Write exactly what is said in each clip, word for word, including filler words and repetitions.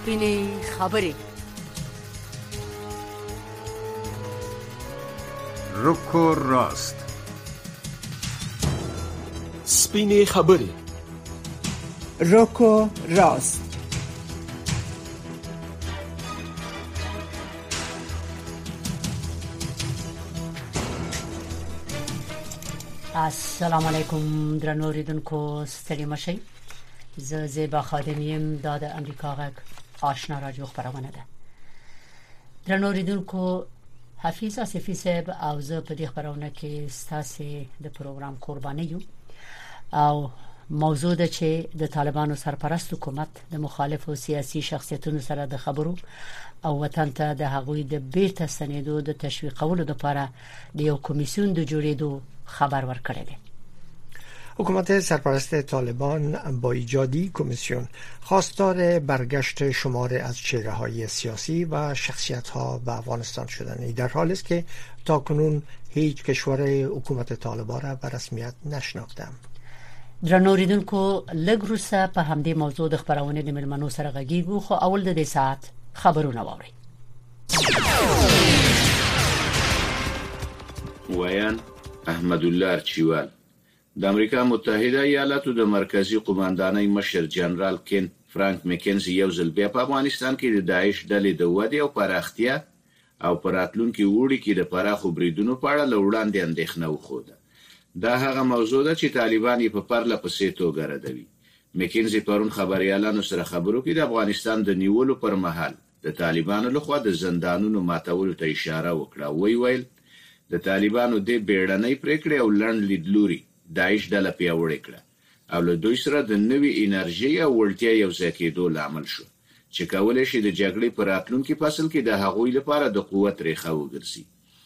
سپینې خبرې. روکو راست. سپینې خبرې. روکو راست. السلام علیکم درنو اوریدونکو، ستړي مشئ. زه زیبا خادمیم، دا د امریکا غږ آشنا رادیو خبرونه ده. درنو اوریدونکو، حفیظ آصفی صاحب او زه په دې خبرونه کې ستاسو د پروګرام قرباني یو او موضوع ده چې د طالبانو سرپرست حکومت د مخالفو سیاسي شخصیتونو سره د خبرو او وطن ته د هغوی د بیرته ستنېدو د تشویقولو لپاره د یو کمیسیون د جوړېدو خبر ورکړی دی. حکومت سرپرست طالبان با ایجادی کمیسیون خواستار برگشت شماری از چهره‌های سیاسی و شخصیت‌ها به افغانستان شدند، در حالی است که تاکنون هیچ کشور حکومت طالبان را به رسمیت نشناخته. درنو اوریدونکو، لږ وروسته په همدې موضوع د خبرونه د ملمنو سره غږیږو، خو اول د دې ساعت خبرونه واورئ. ویان احمد الله ارچیوال. د امریکا متحده ایالاتو د مرکزی قوماندانۍ مشر جنرال کین فرانک مکنزي یو ځل بیا په افغانستان کې د داعش ډلې د ودې او پراختیا او پراتلونکو وړي کې د پراخو بریدونو په اړه لوړاندې اندېښنه وښوده. دا هغه موضوع ده چې طالبان یې په پرله پسې توګه ردوي. مکنزي پرون خبريالانو سره خبرو کې د افغانستان د نیولو پر مهال د طالبانو لخوا د زندانونو ماتولو ته اشاره وکړه. وی ویل د طالبانو د بیړنۍ پریکړې او لړن لیدلوري داعش ډله پیاوړې کړه او له دوی سره د نوې انرژي او وړتیا یو ځای کېدو لامل شو چې کولای شي د جګړې پر راتلونکي فصل کې د هغوی لپاره د قوت ریښه وګرځي.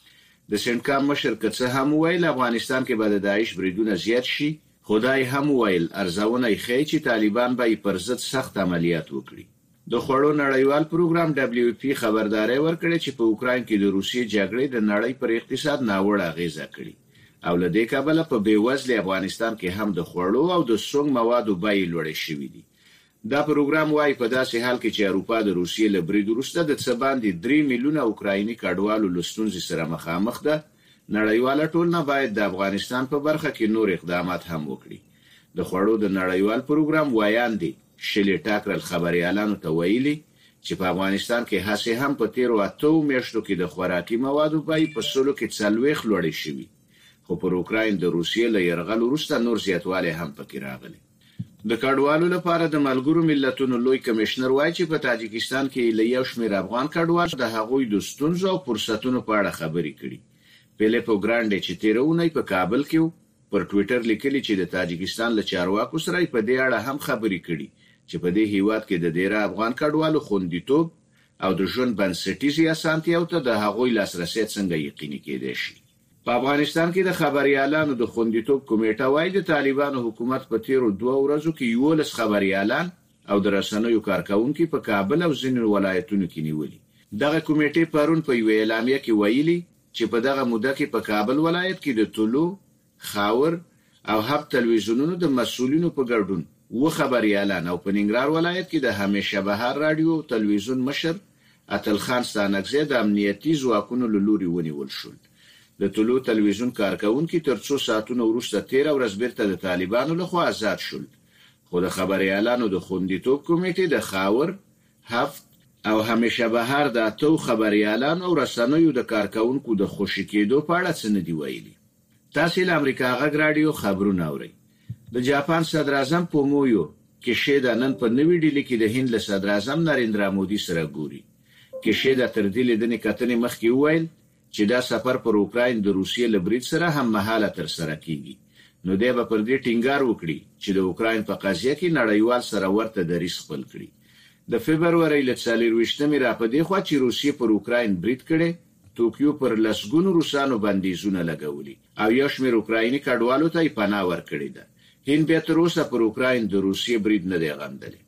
د سنکام مشر کڅه هم ویل افغانستان کې به د داعش بریدونه زیات شي. خدای هم ویل ارزونه یې ښیي چې طالبان به پر ضد سخت عملیات وکړي. د خوړو نړیوال پروګرام دبلیو پی خبرداري ورکړه چې په اوکراین کې د روسیې جګړې د نړۍ پر اقتصاد ناوړه اغیزه کړې او له دې کبله په بیوزله افغانستان کې هم د خوړو او د سونګ موادو بیې لوړې شوې دي. دا پروګرام وايي په داسې حال کې چې اروپا د روسیې له برید وروسته د څه باندې درې میلیونه اوکرایني کډوالو له ستونزې سره مخامخ ده، نړیواله ټولنه باید د افغانستان په برخه کې نور اقدامات هم وکړي. د خوړو د نړیوال پروګرام وایاندې شلې ټاکرل خبريالانو ته ویلي چې په افغانستان کې هڅې هم په تیرو اتو میاشتو کې د خوراکي موادو بیې په سلو کې څلوېښت لوړې شوې، خو پر اوکراین د روسیې له یرغل وروسته نور زیاتوالی هم پکې راغلی. د کډوالو لپاره د ملګرو ملتونو لوی کمشنر وایي چې په تاجکستان کې له یو شمېر افغان کډوالو د هغوی د ستونزو او فرصتونو په اړه خبرې کړي. پیلیپو ګرانډي چې تیرونه په کابل کې پر ټوئیټر لیکلي چې د تاجکستان له چارواکو سره په دې اړه هم خبرې کړي چې په دې هیواد کې د ډیره افغان کډوالو خوندیتوب او د ژوند بنسټیزي اسانتیاو ته د هغوی لاسرسي څنګه یقیني کېدای شي. په افغانستان کې د خبريالانو د خوندیتوب کمیټه وايي د طالبانو حکومت په تیرو دوه ورځو کې یولس خبريالان او د رسنیو کارکونکو په کابل او ځینو ولایتونو کې نیولي. دغه کمیټه پرون په یو اعلامیه کې ویلي چې په دغه موده کې په کابل ولایت کې د طلوع، خاور او هب تلویزیونونو د مسؤلینو په ګډون و خبريالان او په ننګرهار ولایت کې د همیشه بهار رادیو تلویزیون مشر اتل خان ستانکزی د امنیتي ځواکونو له لوري ونیول شول. د طلوع تلویزیون کارکونکو تر څو ساعتونو وروسته تیر ورځ بیرته د طالبانو لخوا آزاد شول، خو د خبريالانو د خوندیتوب کمیټې د خاور، هفت او همیشه بهار د اتو خبريالانو او رسنیو د کارکونکو د خوشی کېدو په اړه څه نه دی ویلي. تاسو له امریکا غږ رادیو خبرونه اورئ. د جاپان صدر اعظم پومویو کیشیدا نن په نوې ډیلي کې د هند له صدر اعظم نریندرا مودي سره ګوري. کیشیدا تر دې لیدنې کتنې مخکې وویل چې دا سفر پر اوکراین د روسیې له برید سره هم مهاله تر سره کیږي. نو دی به پر دې ټینګار وکړي چې د اوکراین په قضیه کې نړیوال سره ورته دریځ خپل کړي. د فبرवरी له څلورویشتمې را په دې خوا چې روسیې پر اوکراین برید کړي، توکیو پر لسګونو روسانو بندیزونه لګولي او یو شمېر اوکرایني کډوالو ته پناه ورکړي ده. هند به تر اوسه پر اوکراین د روسیې برید نه دی غندلی.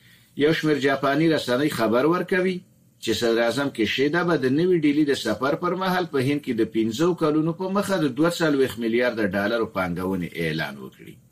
یو شمېر جاپاني رسنۍ خبر ورکوي چې صدر اعظم کیشیدا به د نوې ډیلي د سفر پر مهال په هند کې د پنځه کلونو په مخه د دوه سلويخ میلیارډ ډالر پانګونې اعلان وکړي.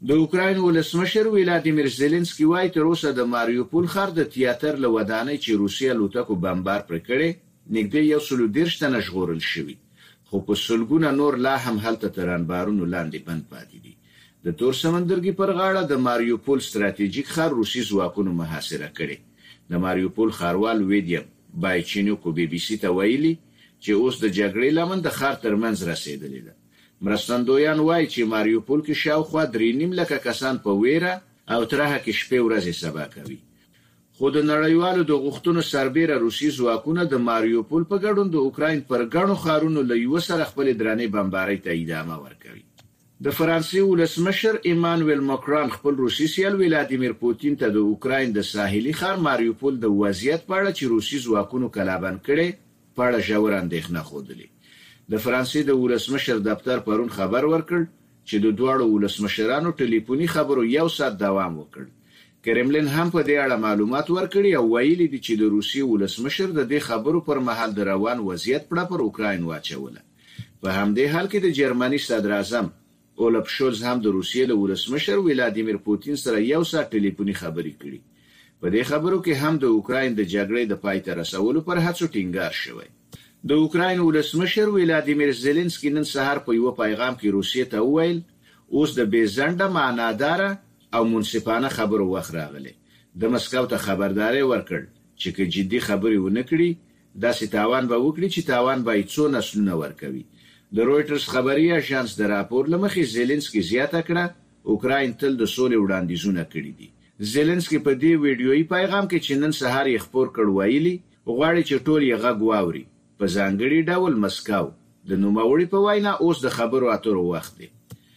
د اوکراین ولسمشر ولادیمیر زيلنسکي وايي تر اوسه د ماریوپول ښار د تیاتر له ودانۍ چې روسیا لوټکو بمبار پر کړي نږدې یو سل دېرش تنه ژغورل شوي، خو په سلګونه نور لا هم هلته تر انبارونو لاندې بند پاتې دي. د تور سمندرګي پر غاړه د ماریوپول ستراتیژیک ښار روسي ځواکونو محاصره کړي. د ماریوپول ښاروال ویدیم بایچینوکو بي بي سي ته ویلي چې اوس د جګړې لمن د ښار ترمنځ رسیدلې ده. مرستندویان وایي چې ماریوپول کې شاوخوا درې نیم لکه کسان په ویره او ترهه کې شپې ورځې سبا کوي. خو د نړیوالو د غوښتنو سربېره روسي ځواکونه د ماریوپول په ګډون د اوکراین پر ګڼو ښارونو له یو سره خپل درنې بمبارۍ ته ادامه ورکوي. د فرانسې ولسمشر ایمانوئل ماکرون خپل روسي سیال ولادیمیر پوتین ته د اوکراین د ساحلي ښار ماریوپول د وضعیت په اړه چې روسي ځواکونو کلابند کړي په اړه ژور اندېښنه خوده. د فرانسې د ولسمشر دفتر پرون خبر ورکړ چې د دوه ولسمشرانو ټلیفوني خبرو یو ساعت دوام وکړ. کرملین هم په دې اړه معلومات ورکړي او ویلي دي چې د روسي ولسمشر د دې خبرو پر مهال د روان وضعیت په پر اوکراین واچوله. په همدې حال کې د جرمني صدر اعظم اولف شولز هم د روسیې له ولسمشر ولادیمیر پوتین سره یو ساعت ټلیفوني خبرې کړي. په دې خبرو کې هم د اوکراین د جګړې د پای ته رسولو پر هڅو ټینګار شوی. د اوکراین ولسمشر ولادیمیر زيلنسکي نن سهار په یو پیغام کې روسیې ته وویل اوس د بیزنده معناداره او منصفانه خبرو وخت راغلی. د مسکو ته خبرداري ورکړ چې که جدي خبرې ونه کړي داسې تاوان به وکړي چې تاوان به یې څو نسلونه ورکوي. د رويټرز خبري اژانس د راپور لمخې زيلنسکي زیاته کړه اوکراین تل د سولې وړاندیزونه کړي دي. زيلنسکي په دې ویډیويي پیغام کې چې نن سهار یې خبر کړ ویلي غواړي چې ټول یې غږ واوري. په ځانګړي ډول مسکو د نوموړي په وینا اوس د خبرو اترو وخت دی.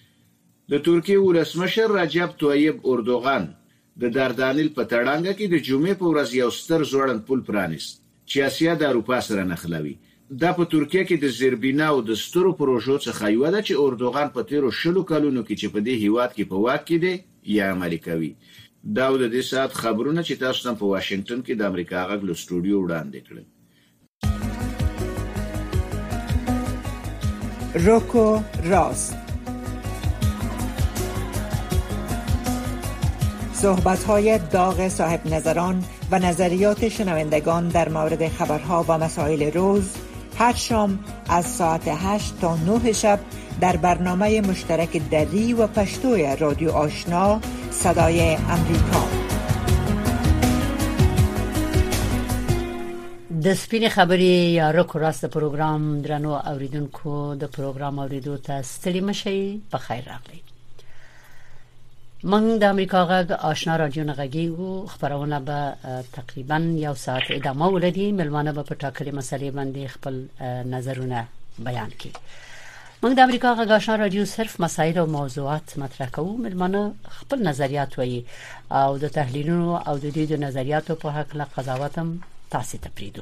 د ترکیې ولسمشر رجب طیب اردوغان د داردانیل په تړانګه کې د جمعې په ورځ یو ستر ځوړند پل پرانیست چې اسیا د اروپا سره نښلوي. دا په ترکیه کې د زیربینا او د سترو پروژو څخه یو ده چې اردوغان په تیرو شلو کلونو کې چې په دې هیواد کې په واک کې دی یا عملي کوي. دا د دې سات خبرونه چې تاسو ته په واشنگټن کې د امریکا غږ له سټوډیو وړاندې کړل. روکو راست، صحبت‌های داغ صاحب نظران و نظریات شنوندگان در مورد خبرها و مسائل روز هر شام از ساعت هشت تا نه شب در برنامه مشترک دری و پشتوی رادیو آشنا صدای امریکا. د سپینې خبرې یا روکو راست پروګرام درنو اوریدونکو د پروګرام اوریدو ته ستړي مشئ په خیر راغلی. من د امریکا غږ آشنا رادیو نغږیو خبرونه به تقریبا یو ساعت ادامه ولري. ملمانه به په ټاکلي مسلې باندې خپل نظرونه بیان کړي. من د امریکا غږ آشنا رادیو صرف مسایل او موضوعات مطرح کوو. ملمانه خپل نظریات وایي او د تحلیلونو او د دې د نظریاتو په حق له قضاوت هم تاسو ته پریدو.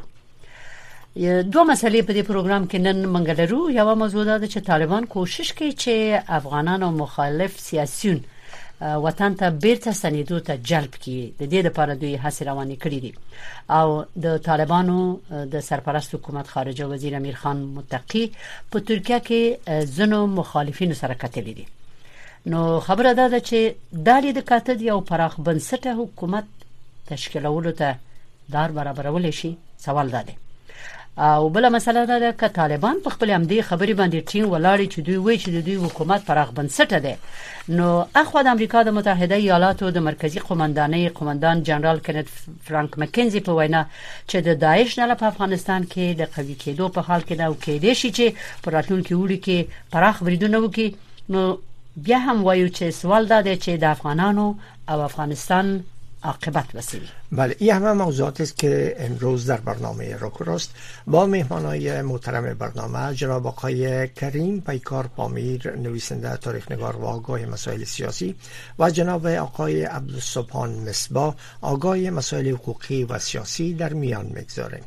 دوه مسلې په دې پروګرام کې نن منګلرو. یو موضوع ده چې طالبان کوشش کوي چې افغانان او مخالف سیاسيون وطن ته بیرته ستنېدو ته جلب کړي. د دې لپاره دوی هڅې روانې کړې دي او د طالبانو د سرپرست حکومت خارجه وزیر امیر خان متقی په ترکیه کې ځنو مخالفینو سره کتلې دي. نو خبره ده چې دالي د کاتد یو پراخ بنسټه حکومت تشکیلولو ته دار برابرول شي. سوال ده او بل مسله ده چې طالبان په خپل امدی خبري باندې ټینګ ولاړی چې دوی وایي چې د دوی حکومت پراخ بنسټه ده. نو اخو د امریکا د متحده ایالاتو د مرکزی قومندانۍ قومندان جنرال کنت فرانک مکنزي په وینا چې د داعش نه په افغانستان کې د قوی کېدو په حال کې دا وکړي شي چې پر راتلونکي وړي کې پراخ بریدونه وکړي. نو بیا هم وایو چې سوال ده چې د افغانانو او افغانستان عاقبت وسیلی. بله، این همه موضوعاتی است که امروز در برنامه روکو راست با مهمانای محترم برنامه جناب آقای کریم پیکار پامیر نویسنده تاریخ‌نگار و آگاه مسائل سیاسی و جناب آقای عبدالسبحان مصباح آگاه مسائل حقوقی و سیاسی در میان میگذاریم.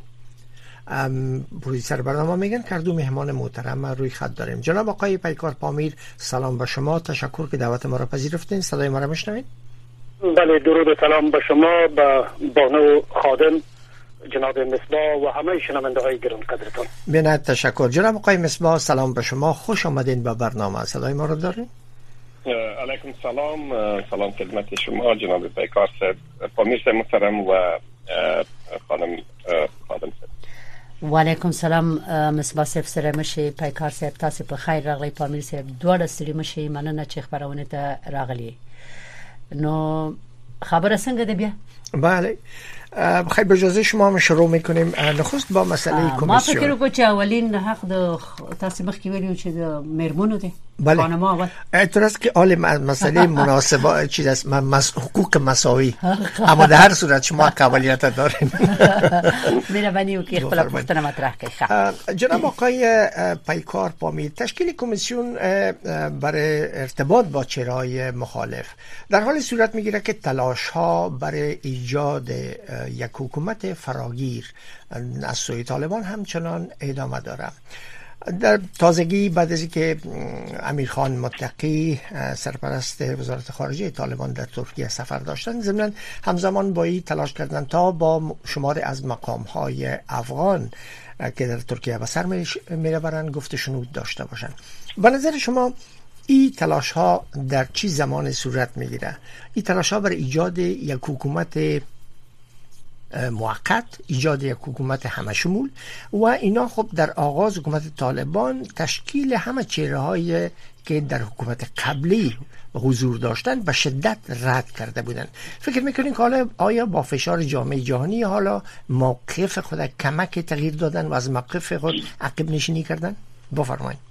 پرویسر برنامه میگن که دو مهمان محترم روی خط داریم. جناب آقای پیکار پامیر سلام به شما، تشکر که دعوت ما را پذیرفتین. صدای ما را میشنوید؟ بله، درود و سلام به شما، به بانو خادم جناب مصباح و همه شنونده های گران قدرتان. بینایت تشکر. جناب آقای مصباح سلام به شما، خوش آمدین به برنامه. صدای ما رو دارین؟ علیکم سلام. سلام خدمت شما جناب پیکار صاحب، پامیر صاحب محترم و خانم خادم صاحب. و علیکم سلام مصباح صاحب، سره مشه پیکار صاحب، تاسو په خیر راغلی. پامیر صاحب دواړه ستړي مشه، مننه چې خبرونه ته راغلی. نو خبر څنګه ده بیا؟ بله بخیر، به اجازه شما هم شروع میکنیم. نخست با مسئله کمیسیون. ما فکر وکړو چې اولین حق د تاسو مخکې ویلو چې د میرمنو دی. بله. خانم‌ها اول. اعتراض که حال مسئله مناسبه چیز است، مس... حقوق مساوی. اما در هر صورت شما قابلیت دارین. مهربانی وکړئ خپل پوښتنه مطرح کړئ. جناب آقای پیکار پامیر، تشکیل کمیسیون برای ارتباط با چهره‌های مخالف در حال صورت میگیره که تلاش‌ها برای ایجاد یک حکومت فراگیر از سوی طالبان همچنان ادامه داره. در تازگی بعد از اینکه امیرخان متقی سرپرست وزارت خارجه طالبان در ترکیه سفر داشتن، ضمن همزمان با این تلاش کردن تا با شمار از مقام‌های افغان که در ترکیه به سر میبرن گفت شنود داشته باشن. به نظر شما این تلاش ها در چی زمان صورت میگیره؟ این تلاش ها برای ایجاد یک حکومت موقت، ایجاد یک حکومت همه شمول و اینا خب در آغاز حکومت طالبان تشکیل همه چهره های که در حکومت قبلی حضور داشتن به شدت رد کرده بودن. فکر میکنین که حالا آیا با فشار جامعه جهانی حالا موقف خود کمک تغییر دادن و از موقف خود عقب نشینی کردن؟ بفرمایید.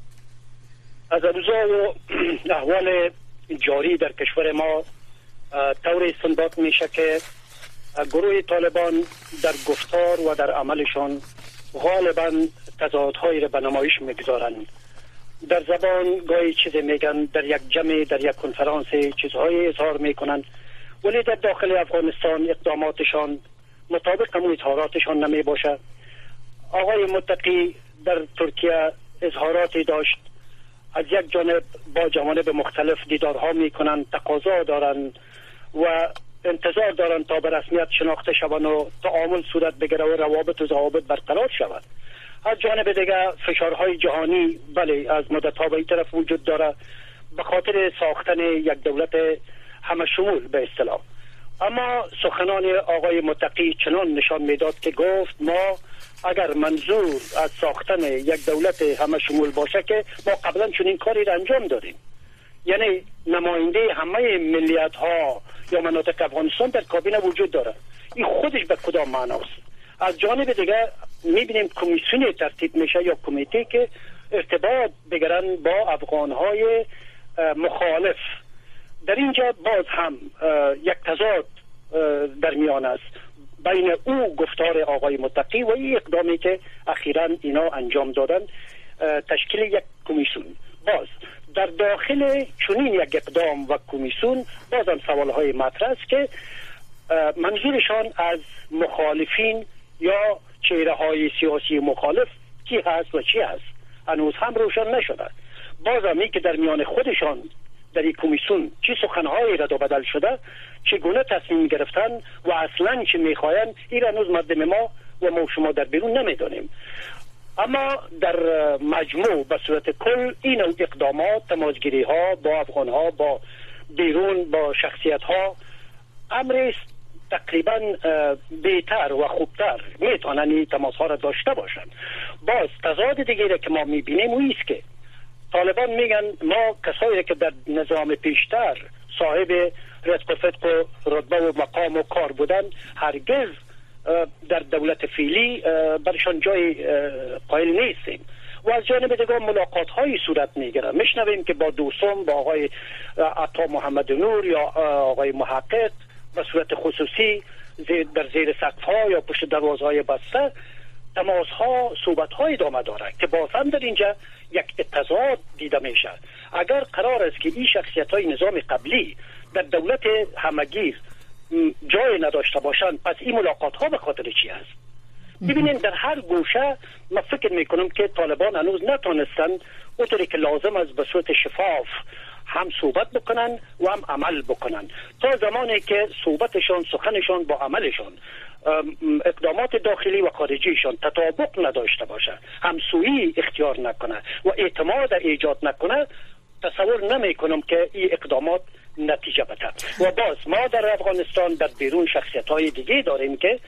از اوضاع و احوال جاری در کشور ما طور استنباط میشه که گروه طالبان در گفتار و در عملشان غالبا تضادهایی را به نمایش میگذارند. در زبان گاهی چیزی میگن، در یک جمع، در یک کنفرانس چیزهای اظهار میکنن، ولی در داخل افغانستان اقداماتشان مطابق همون اظهاراتشان نمی باشه. آقای متقی در ترکیه اظهاراتی داشت، از یک جانب با جوانب مختلف دیدارها میکنن، تقاضا دارن و انتظار دارن تا به رسمیت شناخته شوند و تعامل صورت بگیره و روابط و ضوابط برقرار شود. از جانب دیگه فشارهای جهانی بله از مدت‌ها به این طرف وجود داره به خاطر ساختن یک دولت همه شمول به اصطلاح. اما سخنان آقای متقی چنان نشان میداد که گفت ما اگر منظور از ساختن یک دولت همه شمول باشه که ما قبلا چنین کاری را انجام دادیم، یعنی نماینده همه ملیت ها یا مناطق افغانستان در کابینه وجود داره. این خودش به کدام معناست؟ از جانب دیگه میبینیم کمیسیون ترتیب میشه یا کمیته که ارتباط بگیرن با افغانهای مخالف. در اینجا باز هم یک تضاد در میان است بین او گفتار آقای متقی و این اقدامی که اخیراً اینا انجام دادن، تشکیل یک کمیسیون. باز در داخل چنین یک اقدام و کمیسیون بازم سوالهای مطرح است که منظورشان از مخالفین یا چهره های سیاسی مخالف کی هست و چی هست هنوز هم روشن نشده. بازم این که در میان خودشان در این کمیسیون چی سخنهایی رد و بدل شده، چگونه تصمیم گرفتن و اصلا چی میخواین، این هنوز مردم ما و ما شما در بیرون نمیدانیم. اما در مجموع به صورت کل این نوع اقدامات، تماسگیری ها با افغان ها، با بیرون، با شخصیت ها، امر تقریبا بهتر و خوبتر میتونن این تماس ها را داشته باشن. باز تضاد دیگری که ما میبینیم او است که طالبان میگن ما کسایی که در نظام پیشتر صاحب رزق و فتق و رتبه و مقام و کار بودن هرگز در دولت فعلی برشان جای قائل نیستیم. و از جانب دیگر ملاقات های صورت میگیره. میشنویم که با دوستان، با آقای عطا محمد نور یا آقای محقق به صورت خصوصی در زیر سقف ها یا پشت دروازه های بسته تماس ها، صحبت های ادامه داره که باز هم در اینجا یک اتضاد دیده میشه. اگر قرار است که این شخصیت های نظام قبلی در دولت همگیر جای نداشته باشند، پس این ملاقات ها به خاطر چی است؟ ببینید در هر گوشه من فکر میکنم که طالبان هنوز نتونستن اونطوری که لازم است به صورت شفاف هم صحبت بکنن و هم عمل بکنن. تا زمانی که صحبتشان، سخنشان با عملشان، اقدامات داخلی و خارجیشان تطابق نداشته باشه، همسویی اختیار نکنه و اعتماد ایجاد نکنه، تصور نمی کنم که این اقدامات نتیجه بده. و باز ما در افغانستان در بیرون شخصیت های دیگه داریم که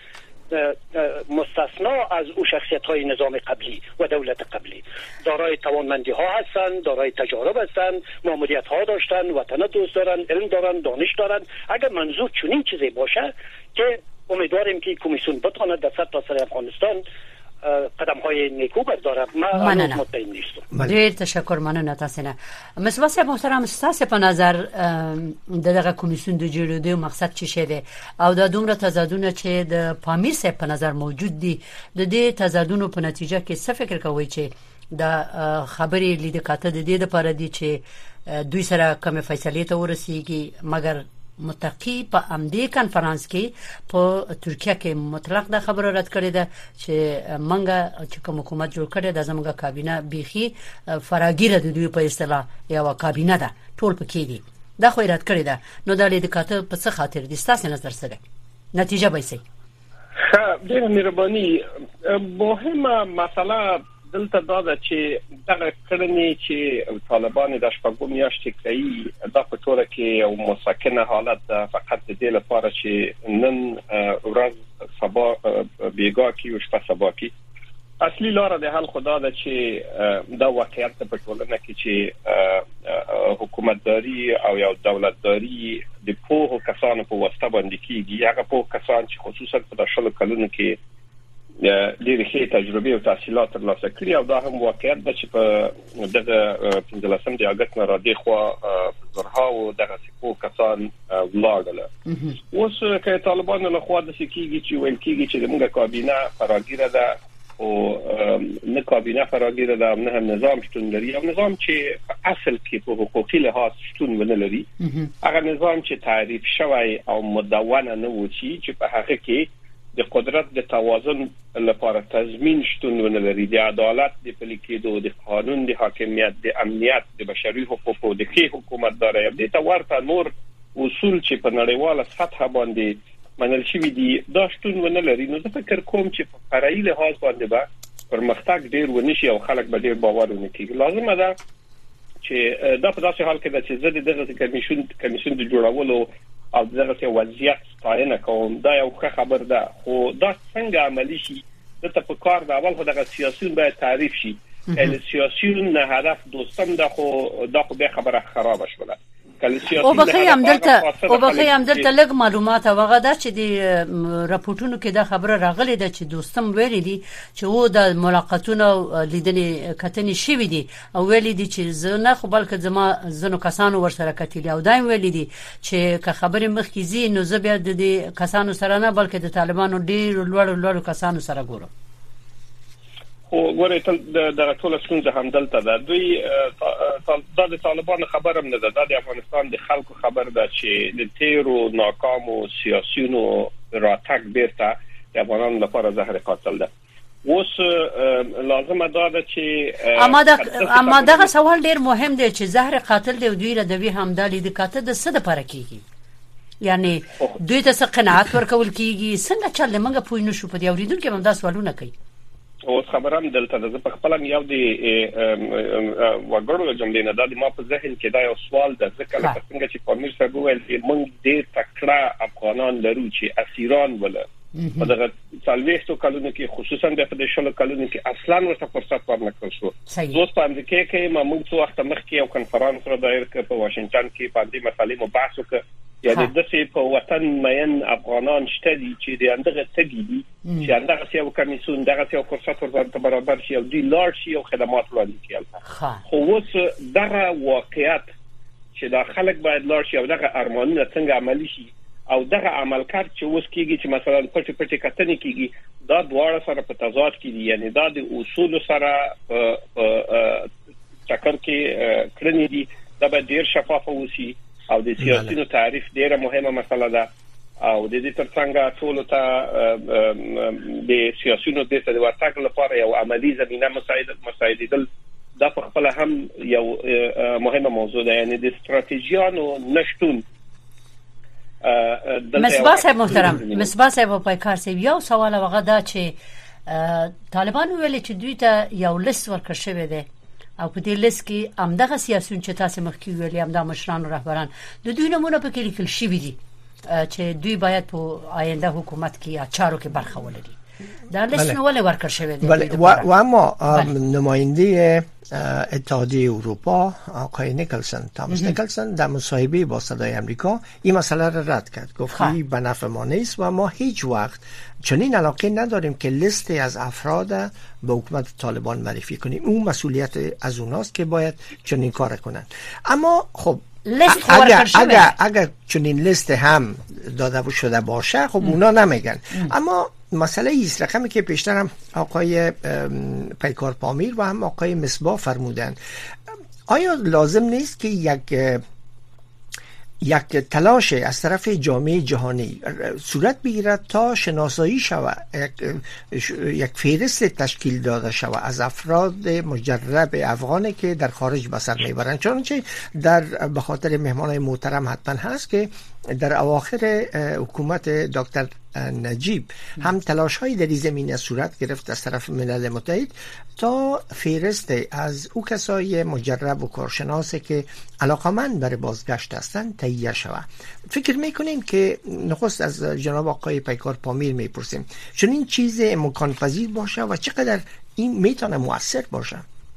مستثنا از او شخصیت های نظام قبلی و دولت قبلی دارای توانمندی ها هستند، دارای تجارب هستند، ماموریت ها داشتن، وطن دوست دارن، علم دارن، دانش دارن. اگر منظور چنین چیزی باشه که امیدواریم که کمیسیون بتواند در سر تاسر افغانستان قدم های نیکو برداره. ما مطمئن نیستم. ډیر تشکر، مننه تاسو نه. مصباح صاحب محترم، تاسو په نظر دغه کمیسیون د جوړېدو مقصد څه شی دی او د دومره تضادونه چې د پامیر صاحب په نظر موجود دي، د دې تضادونو په نتیجه کې څه فکر کوئ چې د خبرې لید کاته د دې لپاره دي چې دوی سره کوم فیصله ته ورسیږي، مګر متقی په امدی کانفرنس کې په ترکیه کې مطلق د خبره رد کړې ده چې منګه چې کوم حکومت جوړ کړي د زموږه کابینه بيخي فراګیره د دوی په اصطلاح یو کابینه ده، ټول پکې دي، دا خو رد کړی ده. نو د لیدو کاته په څه خاطر دي؟ تاسو نظر سره نتیجه به سي؟ ښه، ډېر مهرباني. مهمه مسله دلته دا ده چې دغه کړنې چې طالبان د شپږو میاشتې کوي دا په توګه کې یو مسکنه حالت ده، فقط د دې لپاره چې نن ورځ سبا بیګا کې او شپه سبا کې. اصلي لار د حل خدا ده چې دا واقعیت په ټولنه کې چې حکومتداري او یو دولتداري د پوهو کسانو په واسطه باندې کیږي. هغه پوه کسان چې خصوصا په شلو کلونو کې ډېر ښه تجربه او تحصیلات ترلاسه کړي او دا هم واقعیت ده چې په دغه پنځلسم د اگست نه را دي خو زرها او دغه سپو کسان ولاړل. اوس که طالبان له خوا د سکیږي چې ویل کیږي چې موږ کابینه فراګیره ده او نه کابینه فراګیره ده، نه هم نظام شتون لري، او نظام چې اصل کې په حقوقي لحاظ شتون ونه لري. هغه نظام چې تعریف شوی او مدونه نه و چې په هغه کې د قدرت د توازن لپاره تضمین شتون ونه لري، د عدالت د پلي کېدو، د قانون د حاکمیت، د امنیت، د بشري حقوقو، د ښه حکومتدارۍ، د تورته نور اصول چې په نړیواله سطح باندې منل شوي دي دا شتون ونه لري. نو زه فکر کوم چې په فرعي لحاظ باندې به پرمختګ ډېر ونشي او خلک به ډېر باور ونه کړي. لازمه ده چې دا په داسې حال کې ده چې زه د دغه کمیسیون کمیسیون د جوړولو او دغه وضعیت ستاینه کوم. دا یو ښه خبر ده، خو دا څنګه عملی شي دته په کار د اول خو دغه سیاسيون باید تعریف شي. کله سیاسيون نه هدف دوستم ده خو دا خو به خبره خراب شوله. او بخیم دلته او بخیم دلته لږ معلومات هغه ده چې د راپورټونو کې دا خبره راغلي ده چې دوستم ویلي دي چې و د ملاقاتونو لیدنې کتنې شوې دي او ویلي دي چې زه نه خو بلکې زما زنو کسانو ورسره کتلي او دایم ویلي دي چې که خبرې مخکې زی نو زه بیا د دې کسانو سره نه بلکې د طالبانو ډېر لوړ لوړ کسانو سره ګورم. او ګورې د ټول څنګه هم دلته ده دوی د طالبان خبرم نه ده، د افغانستان د خلکو خبر ده چې د تیرو ناکامو سیاسيونو راتګ بیرته د افغانانو لپاره زهر قاتل ده. اوس لازمه ده چې اما دا اما دا سوال ډیر مهم دی چې زهر قاتل دی دوی را دوی هم د لید کاته د څه د پاره کیږي، یعنی دوی ته څه قناعت ورکول کیږي، څنګه چل موږ پوه نه شو په دې اوریدونکو هم دا سوالونه کوي. اوس خبرم دلته د په خپل یو دی وګړو جملې نه د ما په ذهن کې دا یو سوال د ځکه لکه څنګه چې پامیر صاحب وویل چې موږ ډېر تکړه افغانان لرو چې اسیران ولا په دغه څلوېښتو کلونو کې خصوصا د په شلو کلونو کې اصلا ورته فرصت ورنکړل شو. دوست په امریکا کې ما موږ څو وخت مخکې یو کنفرانس را دایر کړ په واشنگټن کې په دې مسلې مو بحث وکړ. یعنی د څه په وطن مېن افغانان شته دي چې د اندغه تګي دي چې اندغه یو کمیسیون دغه یو فرصت ورته برابر شي او دی لار شي او خدمات وړاندې کړي. خو اوس دغه واقعیت چې دا خلک باید لار شي او دغه ارمانونه څنګه عملی شي او دغه عملکار چې اوس کیږي چې مثلا پټ پټ کتنې کیږي دا دواړه سره په تضاد کې دي. یعنی دا د اصول سره ټکر کې کړنې دي، دا به ډیر شفاف وسی او د سیاسيونو تعریف ډیره مهمه مسله ده او د دې ترڅنګ ټول ته د سیاسيونو د څه د ورتګ لپاره یو عملی زمينه مساعده مساعدېدل دا په خپل هم یو مهمه موضوع ده. یعنی د استراتیژیانو نشټون. مصباح صاحب محترم، مصباح صاحب په کار سی یو سوال هغه دا چې طالبان ویل چې دوی ته یو لیست ورکړ شوی دی او په دې لیست کې همدغه سیاسيون چې تاسو مخکې ویلي همدا مشران او رهبران د دوی نمونه په کې لیکل شوی دي چې دوی باید په آینده حکومت کې یا چارو کې برخه ولري. در لیست نوال ورکر شده بله و, و اما نماینده اتحادیه اروپا آقای نیکلسن تامس نیکلسن در مصاحبه با صدای امریکا این مسئله را رد کرد، گفت این به نفع ما نیست و ما هیچ وقت چنین علاقه نداریم که لیستی از افراد به حکومت طالبان معرفی کنیم. اون مسئولیت از اوناست که باید چنین کار کنن. اما خب اگر اگر اگر چنین لیست هم داده شده باشه خب اونا نمیگن. اما مسئله ایست رقمی که پیشتر هم آقای پیکار پامیر و هم آقای مصباح فرمودن، آیا لازم نیست که یک یک تلاش از طرف جامعه جهانی صورت بگیرد تا شناسایی شود، یک, یک فهرست تشکیل داده شود از افراد مجرب افغانی که در خارج به سر میبرند؟ چنانچه در به خاطر مهمانای محترم حتما هست که در اواخر حکومت دکتر نجیب هم تلاش های در این زمینه صورت گرفت از طرف ملل متحد تا فهرست از او کسای مجرب و کارشناسی که علاقمند برای بازگشت هستند تهیه شود. فکر میکنین که نخست از جناب آقای پیکار پامیر میپرسیم چون این چیز امکان پذیر باشه و چقدر این میتونه مؤثر باشه؟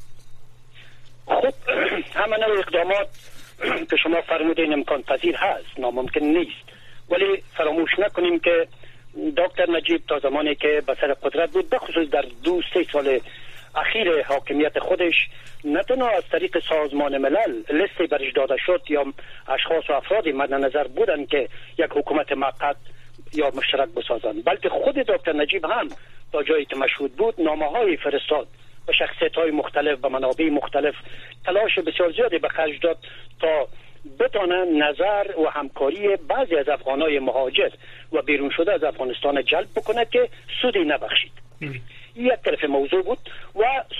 خب همه نوع اقدامات که شما فرمودین امکان پذیر هست، ناممکن نیست، ولی فراموش نکنیم که دکتر نجیب تا زمانی که به سر قدرت بود، بخصوص در دو سه سال اخیر حاکمیت خودش، نه تنها از طریق سازمان ملل لیستی برش داده شد یا اشخاص و افرادی مد نظر بودن که یک حکومت موقت یا مشترک بسازند، بلکه خود دکتر نجیب هم تا جایی که مشهود بود نامه های فرستاد و شخصیت های مختلف و منابع مختلف تلاش بسیار زیادی به خرج داد تا بتانه نظر و همکاری بعضی از افغانای مهاجر و بیرون شده از افغانستان جلب بکنه که سودی نبخشید. یک طرف موضوع بود و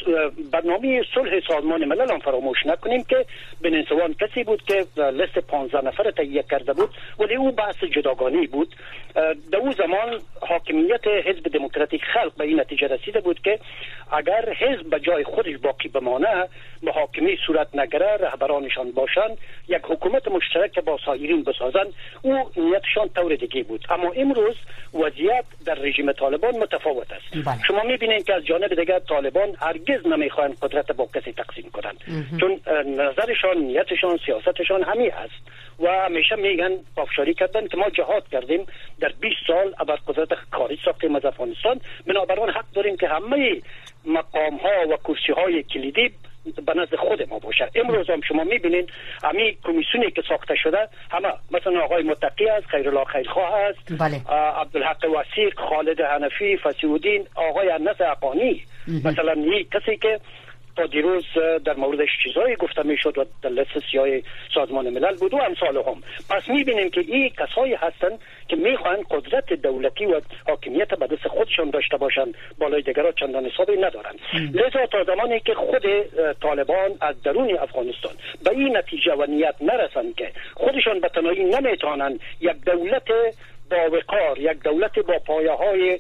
برنامه صلح سازمان ملل هم فراموش نکنیم که بن سوان کسی بود که لیست پانزده نفر تهیه کرده بود، ولی او بحث جداگانه بود. در اون زمان حاکمیت حزب دموکراتیک خلق به این نتیجه رسیده بود که اگر حزب به جای خودش باقی بمانه، محاکمه صورت نگره، رهبرانشان باشن، یک حکومت مشترک با سایرین بسازن، او نیتشان طور دیگه بود. اما امروز وضعیت در رژیم طالبان متفاوت است. بله. شما میبینید که از جانب دیگر طالبان هرگز نمیخواهند قدرت با کسی تقسیم کنند، چون نظرشان، نیتشان، سیاستشان همین است و همیشه میگن، پافشاری کردن که ما جهاد کردیم در بیست سال ابر قدرت خارج ساختیم از افغانستان، بنابراین حق داریم که همه مقام ها و کرسی های کلیدی به نزد خود ما باشه. امروز هم شما میبینید همین کمیسیونی که ساخته شده، همه مثلا آقای متقی است، خیرالله خیرخواه است، بله. عبدالحق وثیق، خالد حنفی، فصیح الدین، آقای انس عقانی، مثلا این کسی که تا دیروز در موردش چیزایی گفته میشد و در لیست سیاه سازمان ملل بود و امثال هم. پس میبینیم که این کسایی هستند که میخواهند قدرت دولتی و حاکمیت به دست خودشان داشته باشند، بالای دیگرها چندان حسابی ندارند. لذا تا زمانی که خود طالبان از درون افغانستان به این نتیجه و نیت نرسند که خودشان به تنهایی نمیتوانند یک دولت با وقار، یک دولت با پایه های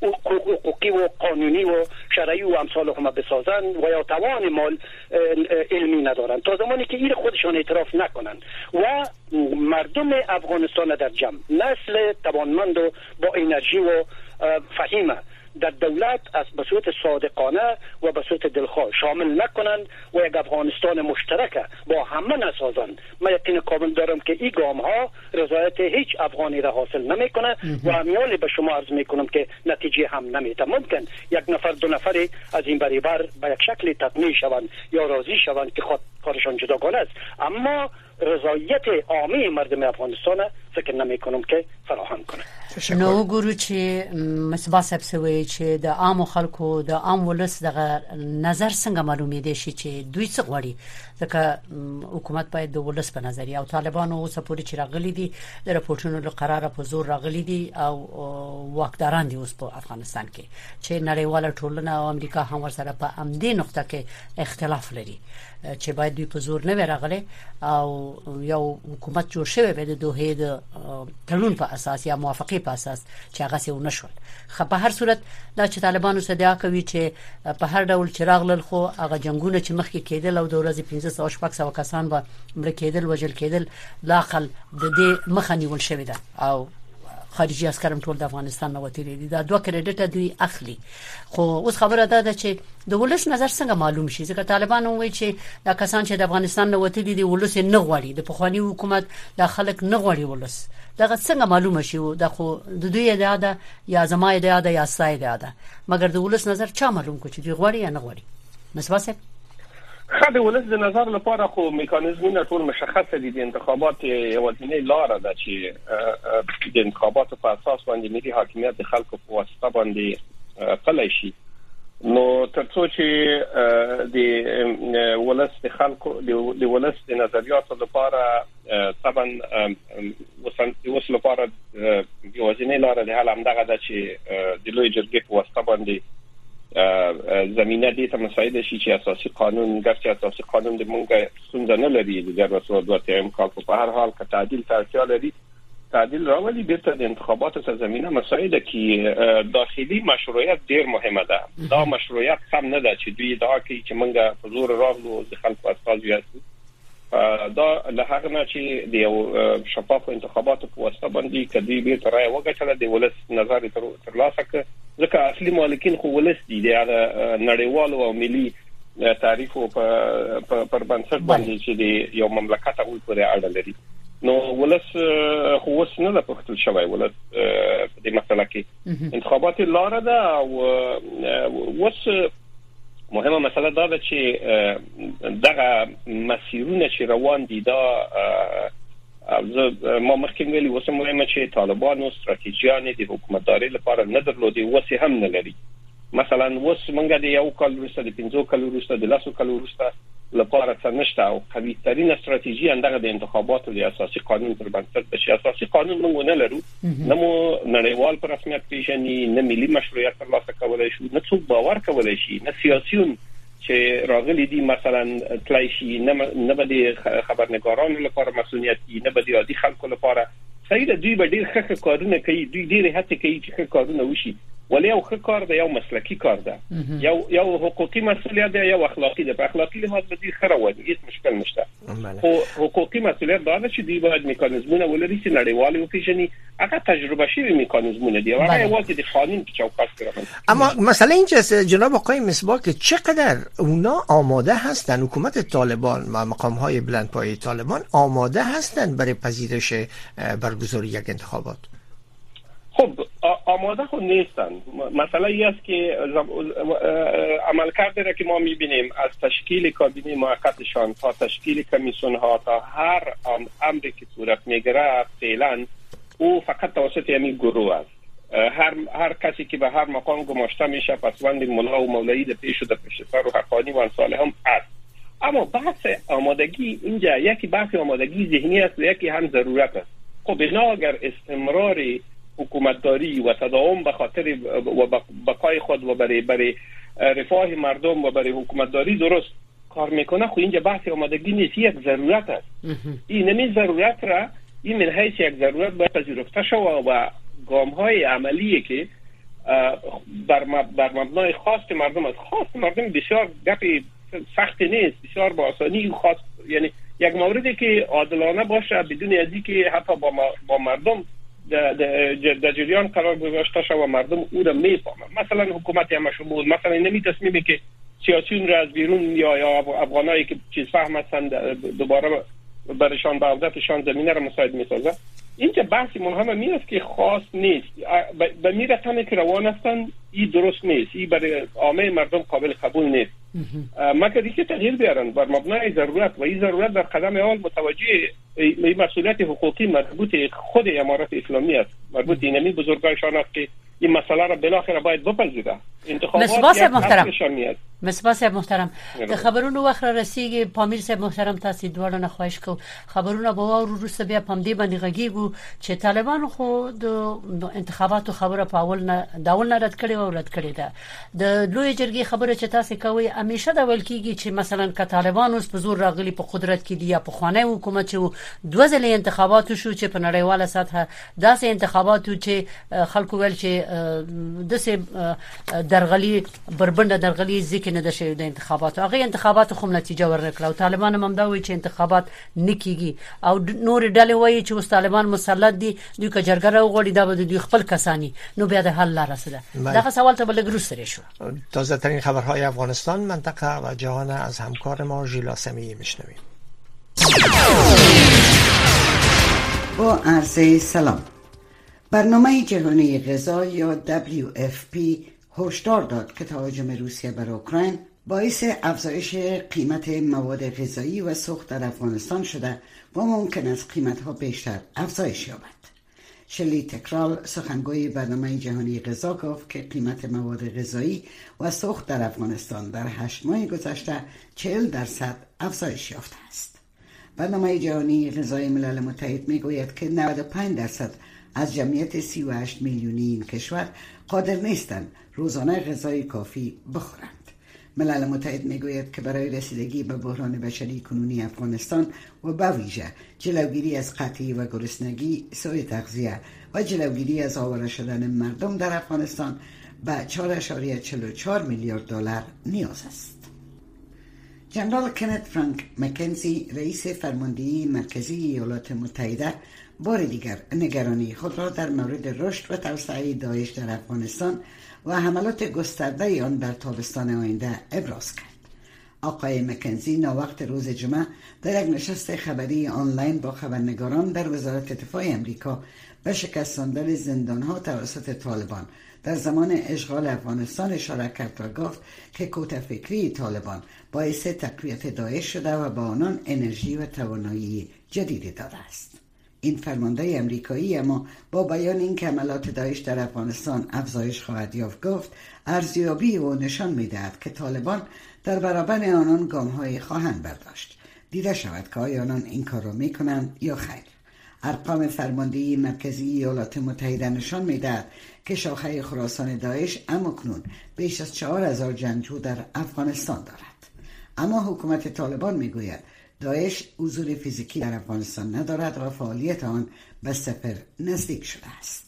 حقوقی و قانونی و شرعی و امثال هم بسازن و یا توان مال علمی ندارن، تا زمانی که این خودشان اعتراف نکنن و مردم افغانستان در جمع، نسل توانمند و با انرژی و فهیمه در دولت از به صورت صادقانه و به صورت دلخواه شامل نکنند و یک افغانستان مشترک با همه نسازند، من یقین کامل دارم که این گام ها رضایت هیچ افغانی را حاصل نمیکنه و همیالی به شما عرض میکنم که نتیجه هم نمیده. ممکن یک نفر دو نفری از این بریبر به یک شکلی تطمیع شوند یا راضی شوند که خود کارشان جداگانه است، اما رضایت عامی مردم افغانستان فکر نمی کنم که فراهم کنه. نو ګورو چې مصباح صاحب سوي چې د عام خلکو د عام ولس دغه نظر څنګه معلومې دي شي چې دوی څه غواړي ځکه حکومت باید د ولس په نظریه او طالبانو اوس پورې چې راغلي دي د راپورټونو له قراره په زور راغلي دي او واکداران دي اوس په افغانستان کې چې نړیواله ټولنه او امریکا هم ورسره په امدې نقطه کې اختلاف لري چې باید دوی په زور نه راغلي او یو حکومت جوړ شوی به د دوه د قانون په اساس یا موافقه په اساس چې هغه څه ونشول. خو په هر صورت دا چې طالبانو صدیا کوي چې په هر ډول چراغ لل خو هغه جنگونه چې مخکې کېدل او د ورځې پنځه سوه شپږ سوه کسان به مړ کېدل وژل کېدل لاقل د دې مخه نیول شوې ده او خارجي عسكر هم ټول د افغانستان نه وتیری دي. دا دوه کریډټ دوی اخلي. خو اوس خبره ده چې د ولس نظر څنګه معلوم شي ځکه طالبان وایي چې دا کسان چې د افغانستان نه وتیری دي ولس نه غواړي د پخوانی حکومت د خلک نه غواړي ولس دا څنګه معلومه شي دا خو د دوی ادعا ده یا زما ادعا ده یا سای ادعا ده مګر د ولس نظر چا معلوم کو چې دوی غواړي یا نه غواړي. مسواسه خو د ولس د نظر لپاره خو میکانیزمونه ټول مشخص دي. د انتخابات یوازینی لار ده چې د انتخاباتو په اساس باندې ملي حاکمیت د خلکو په واسطه باندې پلی شي. نو ترڅو چې د ولس د خلکو د ولس د نظریاتو لپاره طبعا وسن لپاره یوازینی لار ده حل همدغه ده چې د لوی جرګې په واسطه باندې زمینه دې ته مساعد شي چې اساسي قانون ګرځي اساسي قانون د مونږه څنګه نه لري د زیات وسو دوه تیم کال په هر حال کې تعدیل ته اړتیا لري. تعدیل راولي بیرته د انتخاباتو ته زمینه مساعد کی داخلي مشروعیت ډیر مهمه ده. دا مشروعیت سم نه ده چې دوی دا کوي چې مونږه په زور راغلو د خلکو استازي یاستو. دا له هغه نه چې د شفاف انتخاباتو په واسطه باندې کدی بیرته راي وګټل د ولس نظر تر لاسه ک ځکه اصلي مالکین خو ولس دي د نړیوالو او ملي تعریفو په پر بنسټ باندې چې د یو مملکت او پورې اړه لري. نو ولس خو وس نه د پختل شوی ولس په دې مسله کې انتخابات لاره ده او وس مهمه مسله دا ده چې دغه مسیرونه چې روان دي دا ما مخکې ویلي وسه مهمه چې طالبانو استراتیژیان د حکومتداري لپاره نه درلودي وسه هم نه لري. مثلا وس منګه د یو کال وروسته د پنځو کال وروسته د لاسو کال وروسته لپاره څه نشته او قوي ترين استراتیژي اندغه د انتخاباتو د اساسي قانون پر بنسټ د اساسي قانون موږ نه لرو. نه مو نړیوال پر رسمیت پیژني نه ملي مشروعیت ترلاسه کولای شو نه څوک باور کولای شي نه سیاسيون چې راغلي دي مثلا تلای شي نه به د خبرنګارانو لپاره مسؤلیت نه به د عادي خلکو لپاره صحیح دوی به ډیر ښه کارونه کوي. دوی ډیر هڅه کوي چې ښه کارونه وشي ولی یو ښه کار دی یو مسلکی کار ده یو یو حقوقي مسؤلیت دی یو اخلاقی دی. په اخلاقی لحاظ به دې خره ودی هیڅ مشکل نشته. خو حقوقي مسؤلیت دا چې دوی باید میکانیزمونه ولري چې نړیوال وپیژني. هغه تجربه شوی میکانیزمونه دی او هغه واقعي د قانون په چوکاټ کې راغلي. اما مثلا اینجا جناب آقای مصباح که چقدر اونا آماده هستن حکومت طالبان و مقام‌های بلندپایه طالبان آماده هستن برای پذیرش برگزاری یک انتخابات؟ خب آماده خود نیستن. مثلا ای است که عملکرد را که ما میبینیم از تشکیل کابینه موقتشان تا تشکیل کمیسیون ها تا هر امری که صورت میگیره فعلا او فقط توسط همین گروه است. هر هر کسی که به هر مقام گماشته میشه پسوند مولا و مولایی در پیش و در پیش سر و حقانی و امثال هم است. اما بحث آمادگی اینجا یکی بحث آمادگی ذهنی است و یکی هم ضرورت است. خب بنا اگر استمرار حکومتداری و تداوم به خاطر و بقای خود و برای برای رفاه مردم و برای حکومتداری درست کار میکنه خو اینجا بحث آمادگی نیست یک ضرورت است. این نمی ضرورت را این من حیث یک ضرورت باید پذیرفته شود و گام های عملیه که بر بر مبنای خواست مردم است. خواست مردم بسیار گپی سخت نیست بسیار با آسانی خواست یعنی یک موردی که عادلانه باشه بدون از اینکه حتی با با مردم در جریان قرار گذاشته شد و مردم او را میفهمند. مثلا حکومت هم شمول مثلا نمی تصمیمی که سیاسیون را از بیرون یا یا افغانایی که چیز فهم هستند دوباره برشان به عودتشان زمینه را مساعد میسازه. اینجا بحثی مهم می است که خاص نیست به میره تنه که روان هستند این درست نیست. این برای عامه مردم قابل قبول نیست. مگر اینکه تغییر بیارن بر مبنای ضرورت و این ضرورت در قدم اول متوجه این مسئولیت حقوقی مربوط خود امارات اسلامی است. مربوط اینمی بزرگایشان است که این مسئله را بالاخره باید بپذیره. انتخابات یک محترم مصباح صاحب محترم د خبرونو وخت رسیدي پامیر صاحب محترم تاسو دوړ نه خواهش کو خبرونه به ورو روسه بیا پم دی باندې غږیږي چې طالبان خو د انتخاباتو خبره په اول نه داول نه رد کړي او رد کړي ده د لوی جرګې خبره چې تاسو کوي همیشه دا ول کیږي چې مثلا ک طالبان اوس په زور راغلي په قدرت کې دی یا په خوانه حکومت چې دوه ځله انتخاباتو شو چې په نړیواله سطح داسې انتخاباتو چې خلکو ول چې دسه درغلي بربنده درغلي ځکه نه د شوی د انتخاباتو هغه انتخاباتو خو نتیجه ورنکړه او طالبان هم دا وایي چې انتخابات نکېږي او نور ډلې وایي چې اوس طالبان مسلط دي دوی که جرګه راوغړي دا به دوی خپل کسانی نو بیا د حل لاره سره دا سوال ته بلګرو سره شو. تازه ترین خبرهای افغانستان، منطقه و جهان از همکار ما ژیلا سمیعی میشنویم. با عرض سلام. برنامه جهانی غذا یا دبلیو اف پی هشدار داد که تهاجم روسیه بر اوکراین باعث افزایش قیمت مواد غذایی و سوخت در افغانستان شده و ممکن است قیمت‌ها بیشتر افزایش یابد. شلی تکرال سخنگوی برنامه جهانی غذا گفت که قیمت مواد غذایی و سوخت در افغانستان در هشت ماه گذشته چهل درصد افزایش یافته است. برنامه جهانی غذای ملل متحد میگوید که نود و پنج درصد از جمعیت سی و هشت میلیونی این کشور قادر نیستند روزانه غذای کافی بخورند. ملل متحد میگوید که برای رسیدگی به بحران بشری کنونی افغانستان و به ویژه جلوگیری از قحطی و گرسنگی، سوء تغذیه و جلوگیری از آواره شدن مردم در افغانستان به چهار ممیز چهل و چهار میلیارد دلار نیاز است. جنرال کنت فرانک مکنزی رئیس فرماندهی مرکزی ایالات متحده بار دیگر نگرانی خود را در مورد رشد و توسعه داعش در افغانستان و حملات گسترده آن در تابستان آینده ابراز کرد. آقای مکنزی ناوقت روز جمعه در یک نشست خبری آنلاین با خبرنگاران در وزارت دفاع امریکا به شکستاندن زندانها توسط طالبان در زمان اشغال افغانستان اشاره کرد و گفت که کوته‌فکری طالبان باعث تقویت داعش شده و به آنان انرژی و توانایی جدیدی داده است. این فرمانده امریکایی اما با بیان این که حملات داعش در افغانستان افزایش خواهد یافت گفت ارزیابی او نشان می‌دهد که طالبان در برابر آنان گام‌های خواهند برداشت. دیده شود که آیا آنان این کار را می‌کنند یا خیر. ارقام فرماندهی مرکزی ایالات متحده نشان می‌دهد که شاخه خراسان داعش امکنون بیش از چهار هزار جنگجو در افغانستان دارد. اما حکومت طالبان می‌گوید داعش حضور فیزیکی در افغانستان ندارد و فعالیت آن به صفر نزدیک شده است.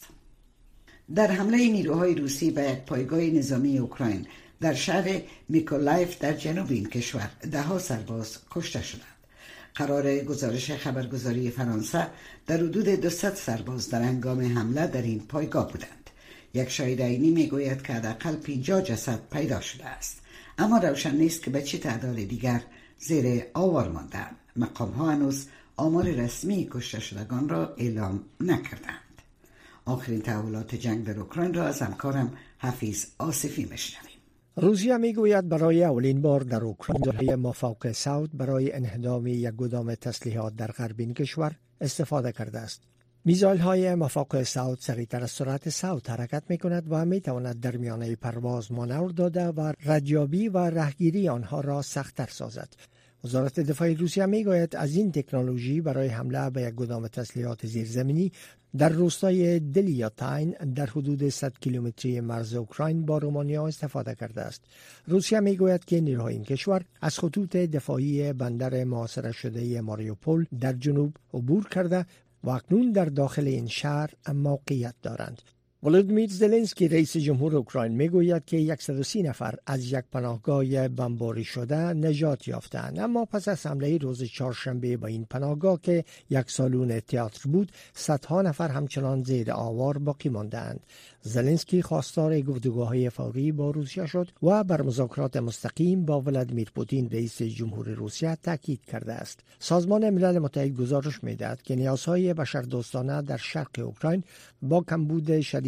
در حمله نیروهای روسی به یک پایگاه نظامی اوکراین در شهر میکولایف در جنوب این کشور ده ها سرباز کشته شدند. قرار گزارش خبرگزاری فرانسه در حدود دویست سرباز در هنگام حمله در این پایگاه بودند. یک شاهد عینی میگوید که حداقل پنجاه جسد پیدا شده است، اما روشن نیست که به چه تعداد دیگر زیر آوار ماندند. مقام ها هنوز آمار رسمی کشته شدگان را اعلام نکردند. آخرین تحولات جنگ در اوکراین را از همکارم حفیظ آصفی میشنویم. روسیه میگوید برای اولین بار در اوکراین دارای مافوق صوت برای انهدام یک گدام تسلیحات در غرب این کشور استفاده کرده است. میزایل های مافوق صوت سریعتر از سرعت صوت حرکت می کند و می تواند در میانه پرواز مانور داده و ردیابی و رهگیری آنها را سخت‌تر سازد. وزارت دفاع روسیه می گوید از این تکنولوژی برای حمله به یک گدام تسلیحات زیرزمینی در روستای دلیاتاین در حدود صد کیلومتری مرز اوکراین با رومانیا استفاده کرده است. روسیه می گوید که نیروهای این کشور از خطوط دفاعی بندر محاصره شده ماریوپول در جنوب عبور کرده و اکنون در داخل این شهر موقعیت دارند. ولودیمیر زلنسکی رئیس جمهور اوکراین میگوید که صد و سی نفر از یک پناهگاه بمباری شده نجات یافتند، اما پس از حمله روز چهارشنبه به این پناهگاه که یک سالن تئاتر بود، صدها نفر همچنان زیر آوار باقی ماندند. زلنسکی خواستار گفتگوهای فوری با روسیه شد و بر مذاکرات مستقیم با ولادیمیر پوتین رئیس جمهور روسیه تاکید کرده است. سازمان ملل متحد گزارش می‌دهد که نیازهای بشردوستانه در شرق اوکراین با کمبود شدید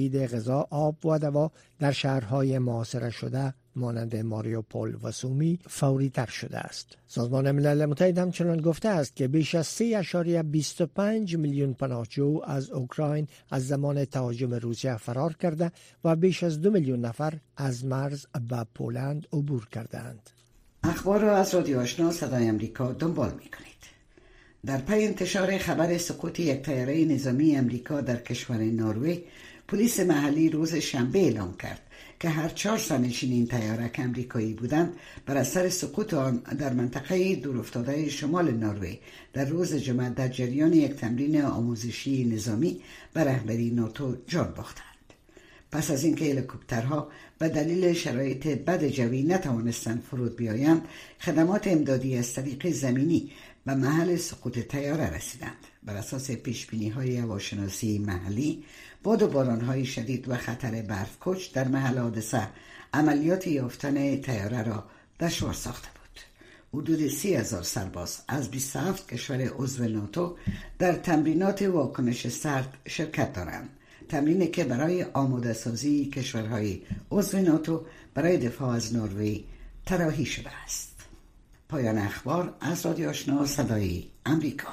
تولید غذا، آب و دوا در شهرهای محاصره شده مانند ماریوپول و سومی فوری تر شده است. سازمان ملل متحد همچنان گفته است که بیش از سه ممیز بیست و پنج میلیون پناهجو از اوکراین از زمان تهاجم روسیه فرار کرده و بیش از دو میلیون نفر از مرز به پولند عبور کردند. اخبار را از رادیو آشنا صدای امریکا دنبال می‌کنید. در پی انتشار خبر سقوط یک طیاره نظامی امریکا در کشور نروژ، پلیس محلی روز شنبه اعلام کرد که هر چهار سرنشین این طیاره که امریکایی بودند بر اثر سقوط آن در منطقه دورافتاده شمال نروژ در روز جمعه در جریان یک تمرین آموزشی نظامی به رهبری ناتو جان باختند. پس از اینکه هلیکوپترها به دلیل شرایط بد جوی نتوانستند فرود بیایند، خدمات امدادی از طریق زمینی به محل سقوط طیاره رسیدند. بر اساس پیشبینی‌های هواشناسی محلی، باد و باران‌های شدید و خطر برفکش در محل حادثه عملیات یافتن طیاره را دشوار ساخته بود. حدود سی هزار سرباز از بیست و هفت کشور عضو ناتو در تمرینات واکنش سرد شرکت دارند. تمرینی که برای آماده سازی کشورهای عضو ناتو برای دفاع از نروژ طراحی شده است. پایان اخبار از رادیو آشنا صدای امریکا.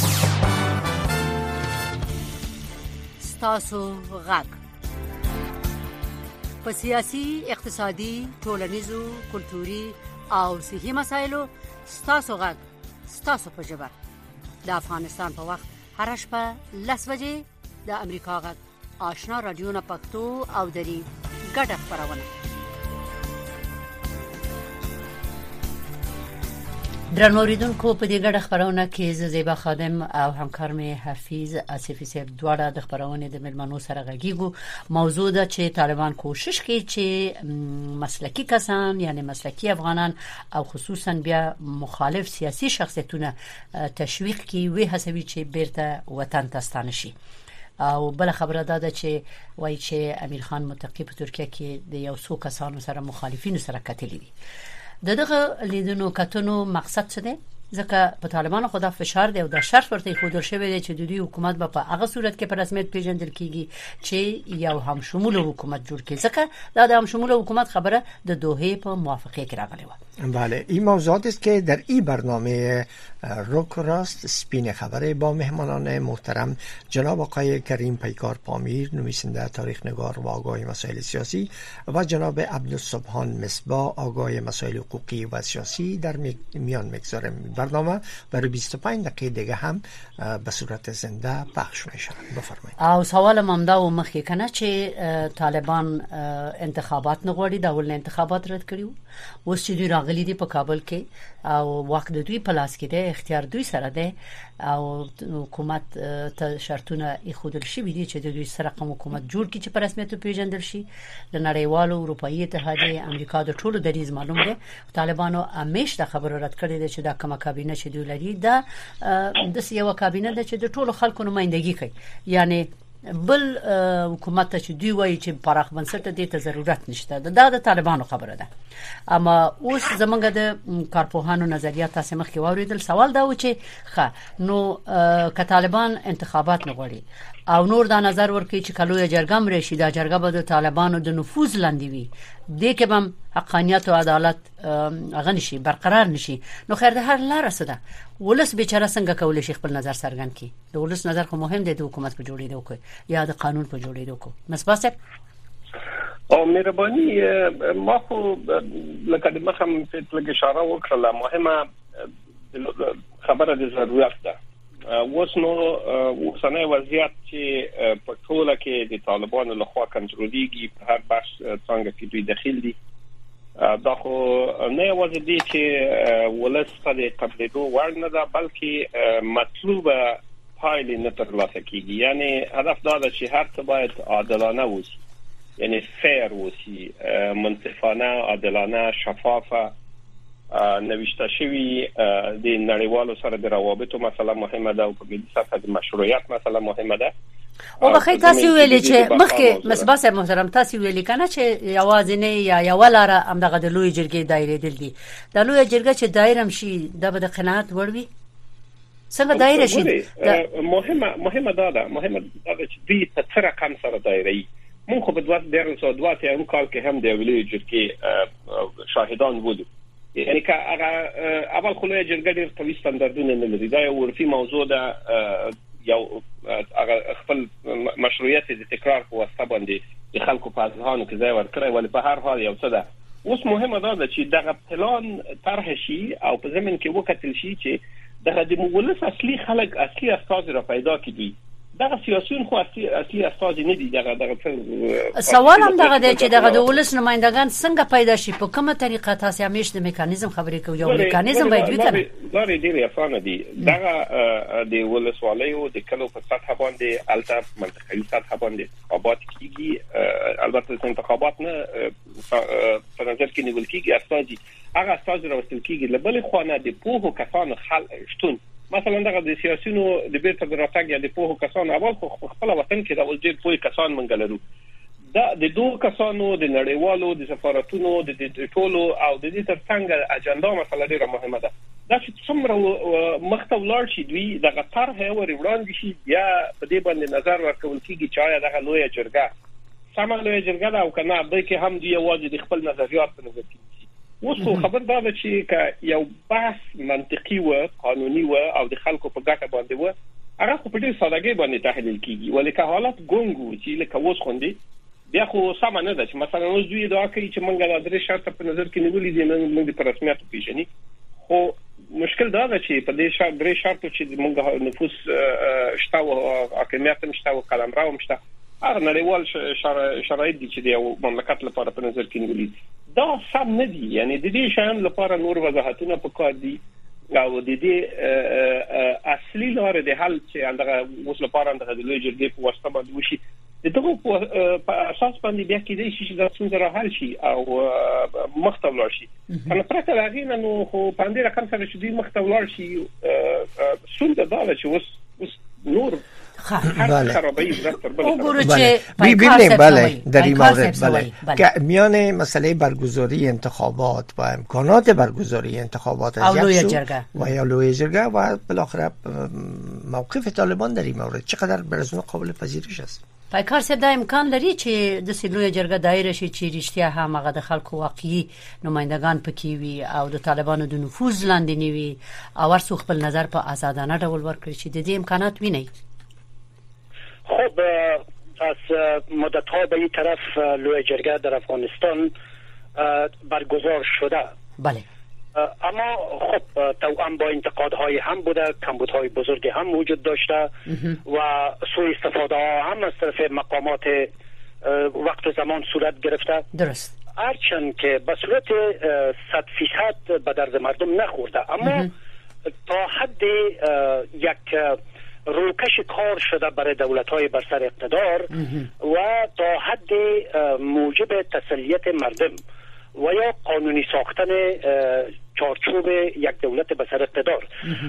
ستاسو غږ په سیاسي، اقتصادي، ټولنیزو، کلتوري او صحي مسایلو ستاسو غږ ستاسو په ژبه د افغانستان په وخت هر شپه لس بجې د امریکا غږ آشنا رادیو نه پښتو او دری ګډه خبرونه. درنو اوریدونکو، په دې ګډه خبرونه کې زیبا خادم او همکار مې حفیظ آصفی صاحب دواړه د خبرونه د ملمنو سره غږیږو. موضوع ده چې طالبان کوشش کوي چې مسلکی کسان یعنی مسلکی افغانان او خصوصا بیا مخالف سیاسي شخصیتونه تشویق کوي وی هڅوي چې بیرته وطن ته ستانه شي. او بل خبره ده چې وایي چې امیر خان متقی په ترکیه کې د یو څو کسانو سره مخالفینو سره کتلي دي. دغه لیدنو کتنو مقصد څه دی؟ ځکه په طالبانو خدا فشار دی او د شرط ورته خودل شوی دی چې د دوی حکومت به په هغه صورت کې په رسمیت پیژندل کیږي چې یو هم شمول حکومت جوړ کړي. ځکه دا د هم شمول حکومت خبره د دوحه په موافقه کې راغلی و. بله، این موضوعات است که در این برنامه روک راست سپین خبره با مهمانان محترم جناب آقای کریم پیکار پامیر، نویسنده، تاریخ نگار و آگاه مسائل سیاسی، و جناب عبدالسبحان مصباح، آگاه مسائل حقوقی و سیاسی در میان میگذاریم. برنامه برای بیست و پنج دقیقه دیگه هم به صورت زنده پخش میشه. بفرمایید. او سوال ممدا و مخکې کنه چې طالبان انتخابات نه غواړي، دا ول انتخابات رد کړیو. اوس چې دوی راغلي دي په کابل کې او وخت د دوی په لاس کې دی، اختیار دوی سره دی او حکومت ته شرطونه ایښودل شوي دي چې د دوی سره کوم حکومت جوړ کړي چې په رسمیت پیژندل شي. د نړیوالو اروپאי اتحادیه، امریکا د ټولو دریز معلوم دی. طالبانو همیش د خبرو رد کړی دی چې دا کومه کابینه چې دوی لري دا د یو کابینه ده چې د ټولو خلکو نمائندګي کوي. یعنی بل حکومت چې دوی وایي چې پراخ بنسټه دي ته ضرورت نشته. دا د طالبانو خبره ده. اما اوس زمونږ د کارپوهانو نظریات تاسو مخکې واوریدل. سوال دا و چې ښه نو که طالبان انتخابات نه غواړي او نور دا نظر ورکړي چې کلوې جرګه مرشي، دا جرګه به د طالبانو د نفوذ لاندې وي، دې کې هم حقانیت او عدالت هغه نشي برقرار نشي. نو خیر ده هر لار سره ولس بیچاره څنګه کولای شي خپل نظر څرګند کړي؟ د ولس نظر خو مهم دی د حکومت په جوړېدو کې یا د قانون په جوړېدو کې. مصباح او مهرباني ما خو لکه د مخم په لګ اشاره وکړه، مهمه خبره د ضرورت ده. اوس نو اوسنۍ وضعیت چې په ټوله کې د طالبانو لخوا کنټرولېږي په هر بخش څنګه کې دوی داخل دي، دا خو نه یوازې دي چې ولس ته د قبلېدو وړ نه ده بلکې مطلوبه پایلې نه ترلاسه کیږي. یعنی هدف دا ده چې هر څه باید عادلانه وشي، یعنی فیر وشي، منصفانه، عادلانه، شفافه، نوشته شوی. د نړیوالو سره د روابطو مسله مهمه ده او په ملي سطح د مشروعیت مسله مهمه ده. او بخیر تاسو ویلې چې مخکې مصباح صاحب محترم تاسو ویلې کنه چې یوازې نه یا یو لاره همدغه د لوی جرګې دایره دل دي. د لوی جرګه چې دایره شي د بد قناعت وړوي څنګه دایره شي؟ مهمه مهمه ده ده مهمه ده چې دوی په تر رقم سره دایره مونږ خو په دوه زره دوه اتیا کال کې هم د ویلي جرګې شاهدان وو. یعنی که هغه اول خو لویه جرګه ډېر قوي ستاندردونه نه لري. دا یو عرفي موضوع ده، یو هغه خپل مشروعیت د تکرار په واسطه باندې د خلکو په اذهانو کې ځای ورکړی، ولی په هر حال یو څه ده. اوس مهمه دا ده چې دغه پلان طرح شي او په ضمن کې وکتل شي چې دغه د مولس اصلي خلک اصلي استازي را پیدا کړي. دغه سیاسيون خو اصلي اصلي استازي نه دي. دغه دغه سوال هم دغه دی چې دغه د ولس نمائندگان څنګه پیدا شي، په کومه طریقه تاسو همیش د میکانیزم خبرې کوي؟ یو میکانیزم باید وي کنه. لارې ډېرې اسانه دي. دغه د ولسوالیو د کلو په سطح باندې الته منطقوي سطح باندې انتخابات کیږي. البته انتخابات نه په نظر کې نیول کیږي، استازي هغه استازي راوستل کیږي. له بلې خوا نه د پوهو کسانو خلک شتون، مثلا دغه د سیاسيونو د بیرته دراتګ یا د پوهو کسانو اول خو خپل وطن کې دا ول ډېر پوهي کسان منګلرو. دا د دوه کسانو د نړیوالو د سفارتونو د ټولو او د دې ترڅنګ اجنډا مسله ډېره مهمه ده. دا چې څومره مخته ولاړ شي دوی دغه طرح ور وړاندې شي، بیا په دې باندې نظر ورکول کیږي چې آیا دغه لویه جرګه سمه لویه جرګه ده او کنه. به کې هم دی یوازې د خپل نظریات په نظر کې اوس خبر دا ده چې که یو بحث منطقي و، قانوني و او د خلکو په ګټه باندې و، هغه خو په ډېر سادهګۍ باندې تحلیل کیږي. ولی که حالت ګونګ و چې لکه اوس خوندي، بیا خو سمه نه ده چې مثلا اوس دوی ادعا کوي چې موږ د درې شرط په نظر کې نیولې دي، موږ په رسمیت پیژني. خو مشکل دا ده چې په دې شرط درې شرط چې موږ نفوس شته او حاکمیت هم شته او قلمرو هم شته، هغه نړیوال شرایط دي چې د یو مملکت لپاره په نظر کې نیولې. دا سم نه دي. یعنی د دې شان لپاره نور وضاحتونه پکار دي او د دې اصلي لارې د حل چې اندغه اوس لپاره اندغه د لوی جرګې په واسطه باندې وشي، دغه په اساس باندې بیا کېدای شي چې دا څنګه راحل شي او مخته ولاړ شي. کنه پرته لاغینه نو خو باندې رقم سره چې دوی مخته ولاړ شي څنګه دا چې اوس اوس نور بله خرابی زرتر بله ببینیم بله در این مورد بله که میان مسئله برگزاری انتخابات و امکانات برگزاری انتخابات از یک سو و یا لوی جرگه و بالاخره موقف طالبان در این مورد چقدر برزون قابل پذیرش است؟ پایکار صاحب دا امکان لري چې د سلوی جرګه دایره شي چې رښتیا هم هغه د خلکو واقعي نمائندگان پکې وي او د طالبانو د نفوذ لاندې نه وي او ورسو خپل نظر په آزادانه ډول ورکړي چې د دې امکانات ویني؟ خب از مدت ها به این طرف لوی جرگه در افغانستان برگزار شده. بله. اما خب توأم با انتقادهای هم بوده، کمبودهای بزرگی هم وجود داشته و سوء استفاده ها هم از طرف مقامات وقت و زمان صورت گرفته. درست. هرچند که به صورت صد فیصد به درد مردم نخورده، اما تا حد یک روکش کار شده برای دولت‌های بر سر اقتدار و تا حد موجب تسلیت مردم و یا قانونی ساختن چارچوب یک دولت بر سر اقتدار.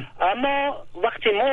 اما وقتی ما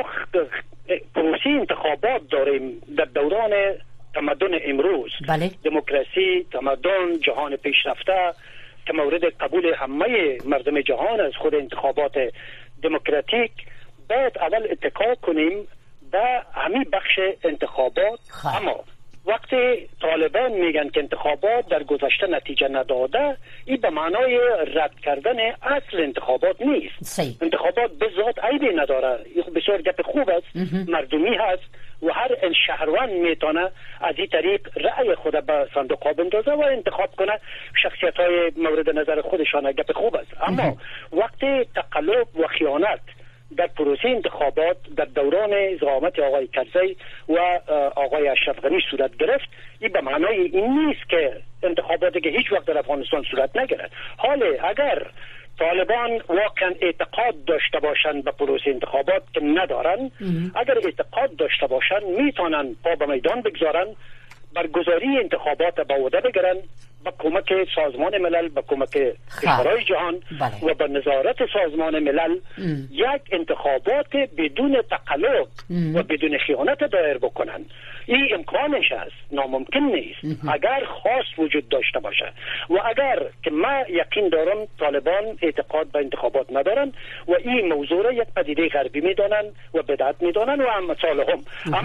پروسه انتخابات داریم در دوران تمدن امروز، بله. دموکراسی، تمدن، جهان پیشرفته که مورد قبول همه مردم جهان از خود انتخابات دموکراتیک، باید اول اتکا کنیم به همین بخش انتخابات. خواه. اما وقتی طالبان میگن که انتخابات در گذشته نتیجه نداده، این به معنای رد کردن اصل انتخابات نیست. صحیح. انتخابات به ذات عیبی نداره، این بسیار گپ خوب است، مردمی هست و هر شهروند میتونه از این طریق رأی خود به صندوق بندازه و انتخاب کنه شخصیت های مورد نظر خودشان. گپ خوب است. اما وقتی تقلب و خیانت در پروسه انتخابات در دوران زعامت آقای کرزی و آقای اشرف غنی صورت گرفت، این به معنای این نیست که انتخاباتی که هیچ وقت در افغانستان صورت نگرفت. حالا اگر طالبان واقعا اعتقاد داشته باشند به پروسه انتخابات که ندارن، اگر اعتقاد داشته باشند میتونن پا به میدان بگذارن، برگزاری انتخابات به عهده بگیرن، با کمک سازمان ملل، با کمک کشورهای جهان بله. و با نظارت سازمان ملل ام. یک انتخابات بدون تقلب ام. و بدون خیانت دایر بکنن. این امکانش است، ناممکن نیست ام. اگر خواست وجود داشته باشه و اگر که ما یقین دارم طالبان اعتقاد به انتخابات ندارن و این موضوع را یک پدیده غربی میدانن و بدعت میدانن و هم صالحهم. اما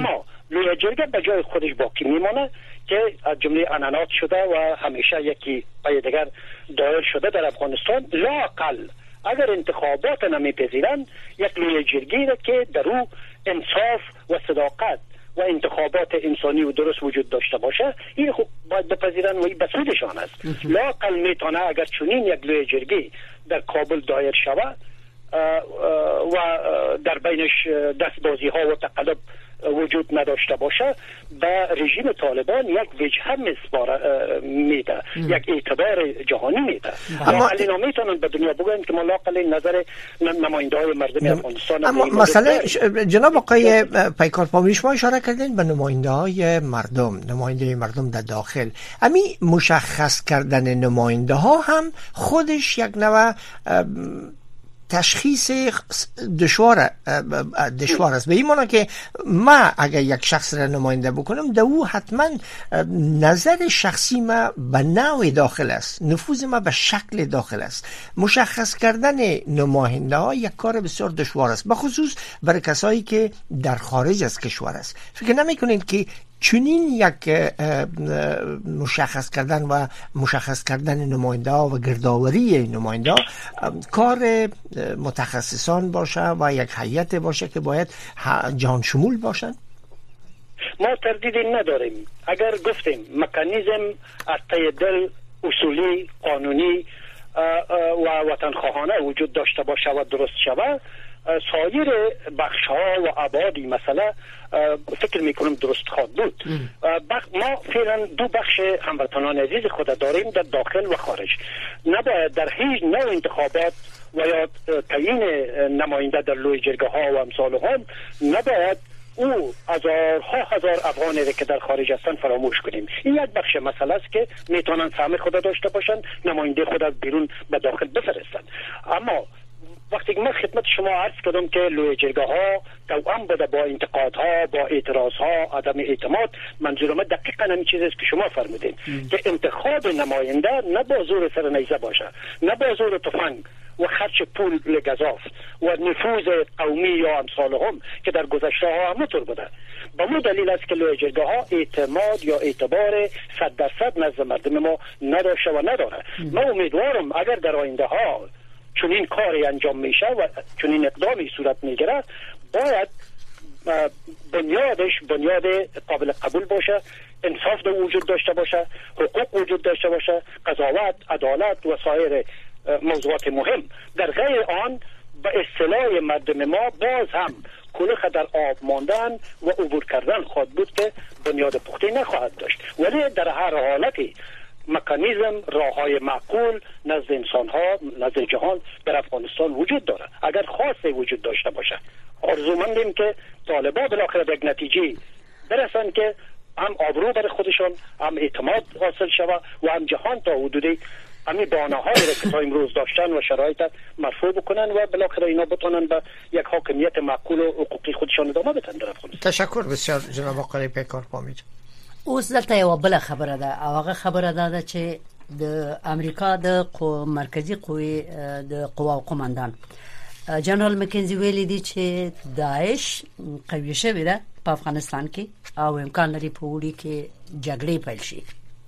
لوی جرگه به جای خودش باقی میمانه که از جمله عنعنات شده و همیشه یکی پای دیگر دایر شده در افغانستان. لااقل اگر انتخابات نمیپذیرند یک لوی جرگی را که در او انصاف و صداقت و انتخابات انسانی و درست وجود داشته باشه، این خب باید بپذیرن و این بسودشان است. لااقل میتونه اگر چنین یک لوی جرگی در کابل دایر شود و در بینش دستبازی ها و تقلب وجود نداشته باشه، به رژیم طالبان یک وجه میده، یک اعتبار جهانی میده. اما اینا میتونن به دنیا بگن که ملاقل نظر نماینده های مردم افغانستان. اما مثلا جناب آقای پیکارپامی، شما اشاره کردین به نماینده های مردم، نماینده مردم در داخل. امی مشخص کردن نماینده ها هم خودش یک نوع تشخیص دشوار دشوار است. به این معنی که ما اگر یک شخص را نماینده بکنم، در او حتما نظر شخصی ما به نوع داخل است، نفوذ ما به شکل داخل است. مشخص کردن نماینده ها یک کار بسیار دشوار است، به خصوص برای کسایی که در خارج از کشور است. فکر نمی کنید که چنین یک مشخص کردن و مشخص کردن نماینده ها و گردآوری نماینده ها کار متخصصان باشه و یک هیئت باشه که باید جهان شمول باشند؟ ما تردیدی نداریم. اگر گفتیم مکانیزم از ته دل اصولی قانونی و وطنخواهانه وجود داشته باشه و درست شود، سایر بخش ها و ابعادی مسئله فکر میکنم درست خواهد بود. ما فعلا دو بخش هموطنان عزیز خود داریم در داخل و خارج. نباید در هیچ نوع انتخابات و یا تعیین نماینده در لوی جرگه ها و امثال هم نباید او هزارها هزار افغانی که در خارج هستند فراموش کنیم. این یک بخش مسئله است که میتونن سهم خود داشته باشند، نماینده خود از بیرون به داخل بفرستند. اما وقتی من خدمت شما عرض کردم که لوی جرگه ها توأم بوده با انتقادها، با اعتراضها، عدم اعتماد، منظورم دقیقاً همین چیزی است که شما فرمودین که انتخاب نماینده نه با زور سر نیزه باشه، نه با زور تفنگ و خرج پول لگزاف و نفوذ قومی یا امثال هم که در گذشته ها همونطور بوده. با مو دلیل است که لوی جرگه ها اعتماد یا اعتبار صد درصد نزد مردم ما نداشته و نداره. من امیدوارم اگر در آینده ها چون این کاری انجام میشه و چون این اقدامی صورت میگیره، باید بنیادش بنیاد قابل قبول باشه، انصاف در وجود داشته باشه، حقوق وجود داشته باشه، قضاوت، عدالت و سایر موضوعات مهم. در غیر آن به اصطلاح مردم ما باز هم کلوخ در آب ماندن و عبور کردن خواهد بود که بنیاد پخته نخواهد داشت. ولی در هر حالتی مکانیزم، راههای معقول نزد انسان ها، نزد جهان در افغانستان وجود داره اگر خواسته وجود داشته باشه. آرزومندیم که طالبان بالاخره به یک نتیجه برسن که هم آبرو برای خودشان، هم اعتماد حاصل شود و هم جهان تا حدودی همین بانه‌هایی را که تا امروز داشتن و شرایط مرفوع بکنن و بالاخره اینا بتونن به یک حاکمیت معقول و حقوقی خودشان ادامه بدن در افغانستان. تشکر بسیار جناب آقای پیکارپامی. اوس دلته یو بل خبره ده، هغه خبره ده چې د امریکا د مرکزی قوی د قوا قومندان جنرال مکنزی ویلي دي چې داعش قوي شوی ده په افغانستان کې او امکان لري په وړي کې جګړې پیل شي.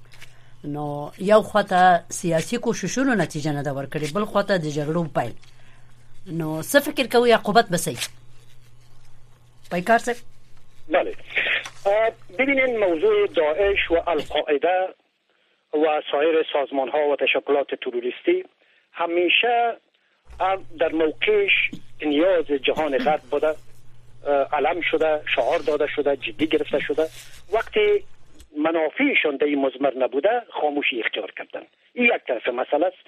نو یو خواته سیاسي کوششونو نتیجه نه ده ورکړې، بل خواته د جګړو پیل. نو څه فکر کوي عقوبت بسي پیکار صاحب؟ بله، ببینین موضوع داعش و القاعده و سایر سازمان ها و تشکلات تروریستی همیشه در موقعش نیاز جهان غرب بوده، علم شده، شعار داده شده، جدی گرفته شده. وقتی منافعشان در این مضمر نبوده خاموشی اختیار کردن. این یک طرف مسئله است.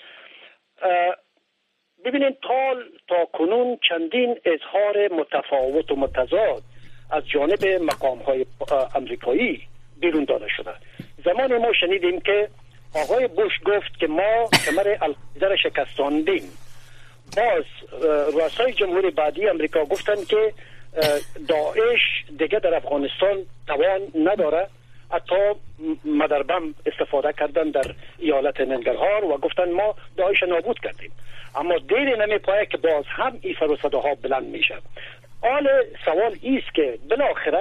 ببینین تا تا کنون چندین اظهار متفاوت و متضاد از جانب مقام های امریکایی بیرون داده شده. زمان ما شنیدیم که آقای بوش گفت که ما کمر القاعده را شکستاندیم. باز رؤسای جمهور بعدی امریکا گفتند که داعش دیگه در افغانستان توان نداره. حتی مدربم استفاده کردن در ایالت ننگرهار و گفتن ما داعش نابود کردیم. اما دیر نمی پایه که باز هم این فروصده ها بلند میشه. حال سوال ایست که بالاخره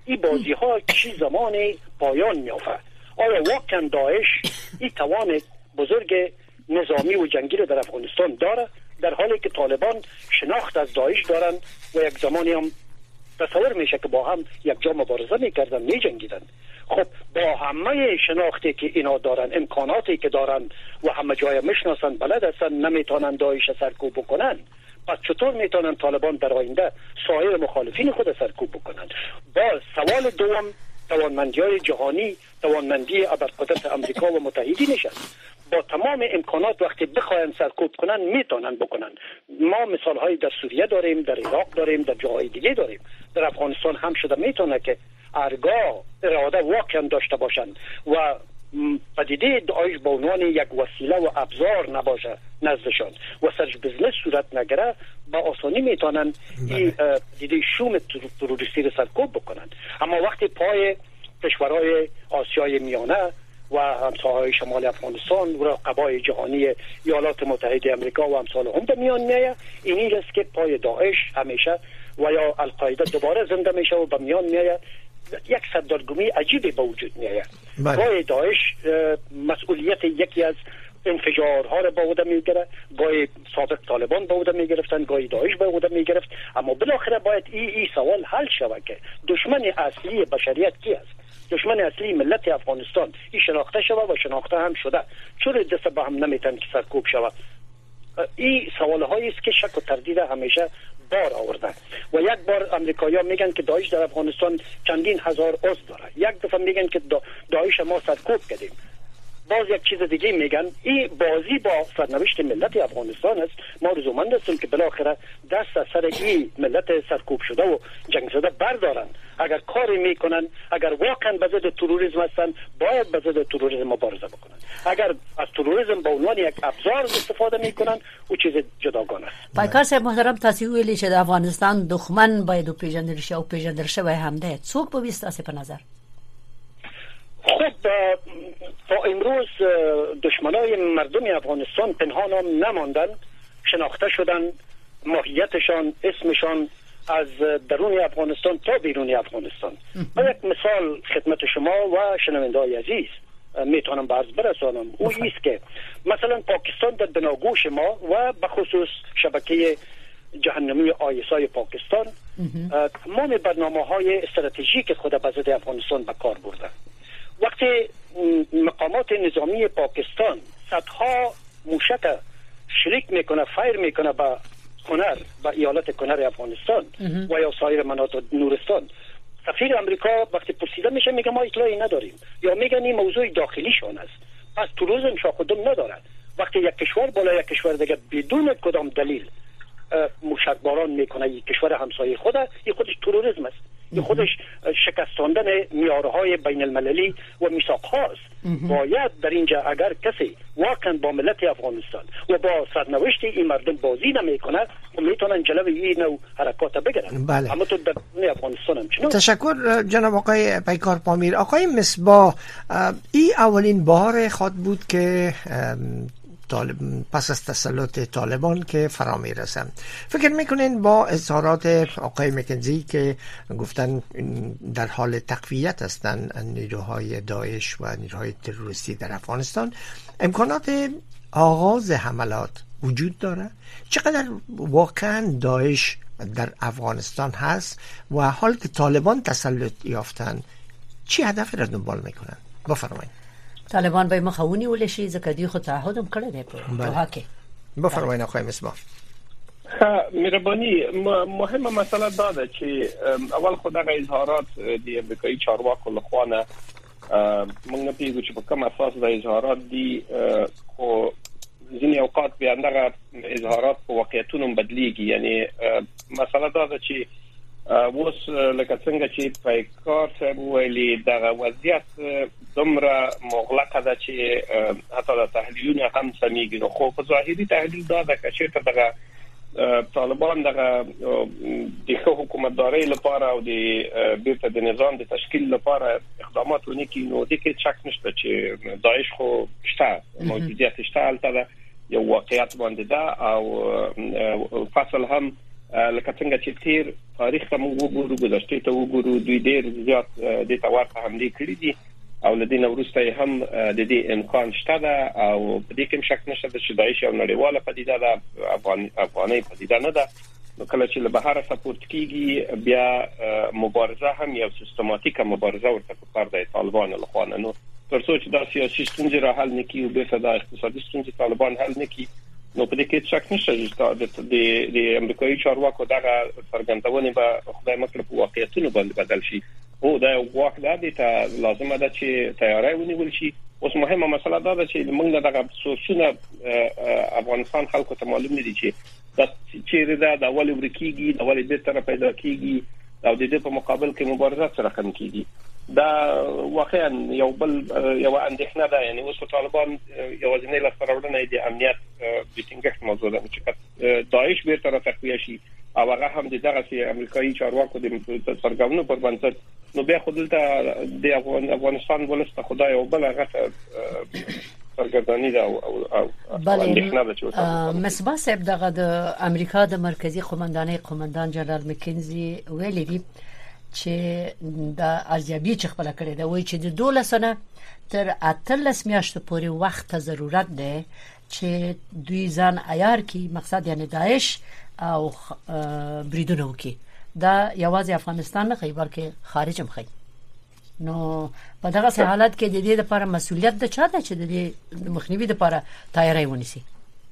این بازی ها چی زمان پایان میافته؟ آیا واقعا داعش این توان بزرگ نظامی و جنگی رو در افغانستان داره، در حالی که طالبان شناخت از داعش دارن و یک زمانی هم تصور میشه که با هم یک جا مبارزه میکردن، میجنگیدن. خب با همه شناختی که اینا دارن، امکاناتی که دارن و همه جای میشناسن، بلد هستن، نمیتونن داعش سرکوب بکنن، پس چطور میتونن طالبان در آینده سایر مخالفین خود سرکوب بکنن؟ با سوال دوم توانمندی های جهانی، توانمندی ابرقدرت امریکا و متحدینش است. با تمام امکانات وقتی بخواین سرکوب کنن میتونن بکنن. ما مثال های در سوریه داریم، در عراق داریم، در جاهای دیگه داریم. در افغانستان هم شده میتونه که ارگاه اراده واقعا داشته باشن و پدیده داعش به عنوان یک وسیله و ابزار نباشه نزدشان و سرش بزنس صورت نگره، با آسانی میتونن این پدیده شوم تروریستی رو سرکوب بکنن. اما وقتی پای کشورهای آسیای میانه و همسایه‌های شمال افغانستان و رقبای جهانی ایالات متحده آمریکا و امثال هم به میان میایه، اینی است که پای داعش همیشه و یا القاعده دوباره زنده میشه و به میان میایه. یک سردرگمی عجیبی به وجود میایه. پای داعش مسئولیت یکی از انفجارها رو به عهده میگیره، گاهی سابق طالبان به عهده میگرفتن، گاهی داعش به عهده میگرفت. اما بالاخره باید این ای سوال حل شود که دشمن اصلی بشریت کی است؟ دشمن اصلی ملت افغانستان این شناخته شود و شناخته هم شده. چرا دست به هم نمیتن که سرکوب شود؟ این سوال هایی است که شک و تردید همیشه بار آوردن. و یک بار امریکایی‌ها میگن که داعش در افغانستان چندین هزار عضو داره، یک دفعه میگن که داعش ما سرکوب کردیم، باز یک چیز دیگه میگن. این بازی با سرنوشت ملت افغانستان است. ما رضامند هستیم که بالاخره دست از سر این ملت سرکوب شده و جنگ زده بردارن. اگر کاری میکنن، اگر واقعا به ضد تروریسم هستن، باید به ضد تروریسم مبارزه بکنن. اگر از تروریسم به عنوان یک ابزار استفاده میکنن، او چیز جداگانه است. پایکار صاحب محترم، تاسو ویلي چې د افغانستان دښمن باید او پیژندل شي او پیژندل شوی هم ده، څوک به وي ستاسو په نظر؟ خب تا امروز دشمنای مردم افغانستان پنهان هم نماندن، شناخته شدن، ماهیتشان، اسمشان از درون افغانستان تا بیرون افغانستان. و یک مثال خدمت شما و شنونده‌های عزیز میتونم به عرض برسانم. او ایست که مثلا پاکستان در بناگوش ما و به خصوص شبکه جهنمی آیسای پاکستان تمام برنامه‌های استراتژیک خود به ضد افغانستان به کار برده. وقتی مقامات نظامی پاکستان صدها موشک شلیک میکنه، فایر میکنه به کنر، به ایالت کنر افغانستان و یا سایر مناطق نورستان، سفیر امریکا وقتی پرسیده میشه میگه ما اطلاعی نداریم، یا میگن این موضوع داخلیشان است، پس تروریسم شاخدم ندارد. وقتی یک کشور بالا یک کشور دیگه بدون کدام دلیل موشکباران میکنه یک کشور همسایه خود، این خودش تروریسم است. این خودش شکستاندن معیارهای بین المللی و میثاق هاست. باید در اینجا اگر کسی واقعا با ملت افغانستان و با سرنوشت این مردم بازی نمیکنه، میتونن جلوی این نوع حرکات بگیرن. بله. اما تو در افغانستان هم چنون. تشکر جناب آقای پیکار پامیر. آقای مصباح، این اولین بار خود بود که طالب پس از تسلط طالبان که فرا میرسن، فکر میکنین با اظهارات آقای مکنزی که گفتن در حال تقویت هستن نیروهای داعش و نیروهای تروریستی در افغانستان، امکانات آغاز حملات وجود داره؟ چقدر واقعا داعش در افغانستان هست و حال که طالبان تسلط یافتن چی هدف را دنبال میکنن؟ بفرمایید. طالبان به مخاونی ولشي ځکه دوی خو تعهد هم کړی دی په دوحه کې. بفرمایئ آقای مصباح. مهرباني مهمه مسله دا ده چې اول خو دغه اظهارات د امریکایي چارواکو لخوا نه موږ نه پیږو چې په کوم اساس د اظهارات دي، خو ځینې اوقات بیا دغه اظهارات په واقعیتونو بدلیږي. یعنی مسله دا ده چې اوس لکه څنګه چې پیکار صاحب ویلي دغه وضعیت دومره مغلقه ده چې حتی د تحلیلونه هم سمېږي. نو خو په ظاهري تحلیل دا ده چې چېرته دغه طالبان دغه د ښه حکومتدارۍ لپاره او د بیرته د نظام د تشکیل لپاره اقدامات ونکړي، نو د کې شک نشته چې داعش خو شته، موجودیت شته، هلته ده، یو واقعیت باندې ده او فصل هم لکه څنګه چې تیر تاریخ ته موږ وګورو گذشته ته وګورو دوی ډېر زیات د تاورته حمله کړې دي او لدین وروسته هم د دې امکان شته ده او په دې کې شک نشته چې داعش یو نړیواله پدیده ده افغان افغاني پدیده نه ده نو کله چې له بهر سپورټ کیږي بیا مبارزه هم یو سیستماتیکه مبارزه ورته په کار دی طالبان له خوا نه نو ترڅو چې دا سیاسي ستونزې را حل نکړي او به صدا اقتصادي ستونزې طالبان حل نکړي نو په دې کې شک نشته چې د د امریکایي چارواکو دغه څرګندونه به خدای مکړه په واقعیتونو باندې بدل شي او دا واقع ده چې لازمه ده چې تیاری ونیول شي اوس مهمه مسله دا ده چې موږ دغه سوسونه افغانستان خلکو ته معلوم دي چې د چیرې دا د اول ورکیږي د اول د تر پیدا کیږي او د دې په مقابل کې مبارزه سره کم کیږي دا واقعا یو بل یو اندېښنه ده یعنی اوس طالبان یو ځینې لاسته د امنیت د ټینګښت موضوع ده چې داعش بیرته را تقویه شي او هغه هم د دغه امریکایي چارواکو د څرګندونو پر بنسټ نو بیا خودلته د افغانستان ولسته خدای او بل هغه څرګندونی ده او بله مصباح صاحب دغه د امریکا د مرکزی قومندانۍ قومندان جنرال مکنزي ویلي دي چې د ارزیابي چې خپل کړی دا وایي چې د دولسنه تر اتلس میاشتو پورې وخت ته ضرورت ده چې دوی ځان عیار کی مقصد یعنی داعش او بریدونه وکي دا یوازې افغانستان نه خي بلکې خارج هم خي نو په دغه حالت کې د دې لپاره مسؤلیت د چا ده چې د دې مخنیوي لپاره تیاری ونیسي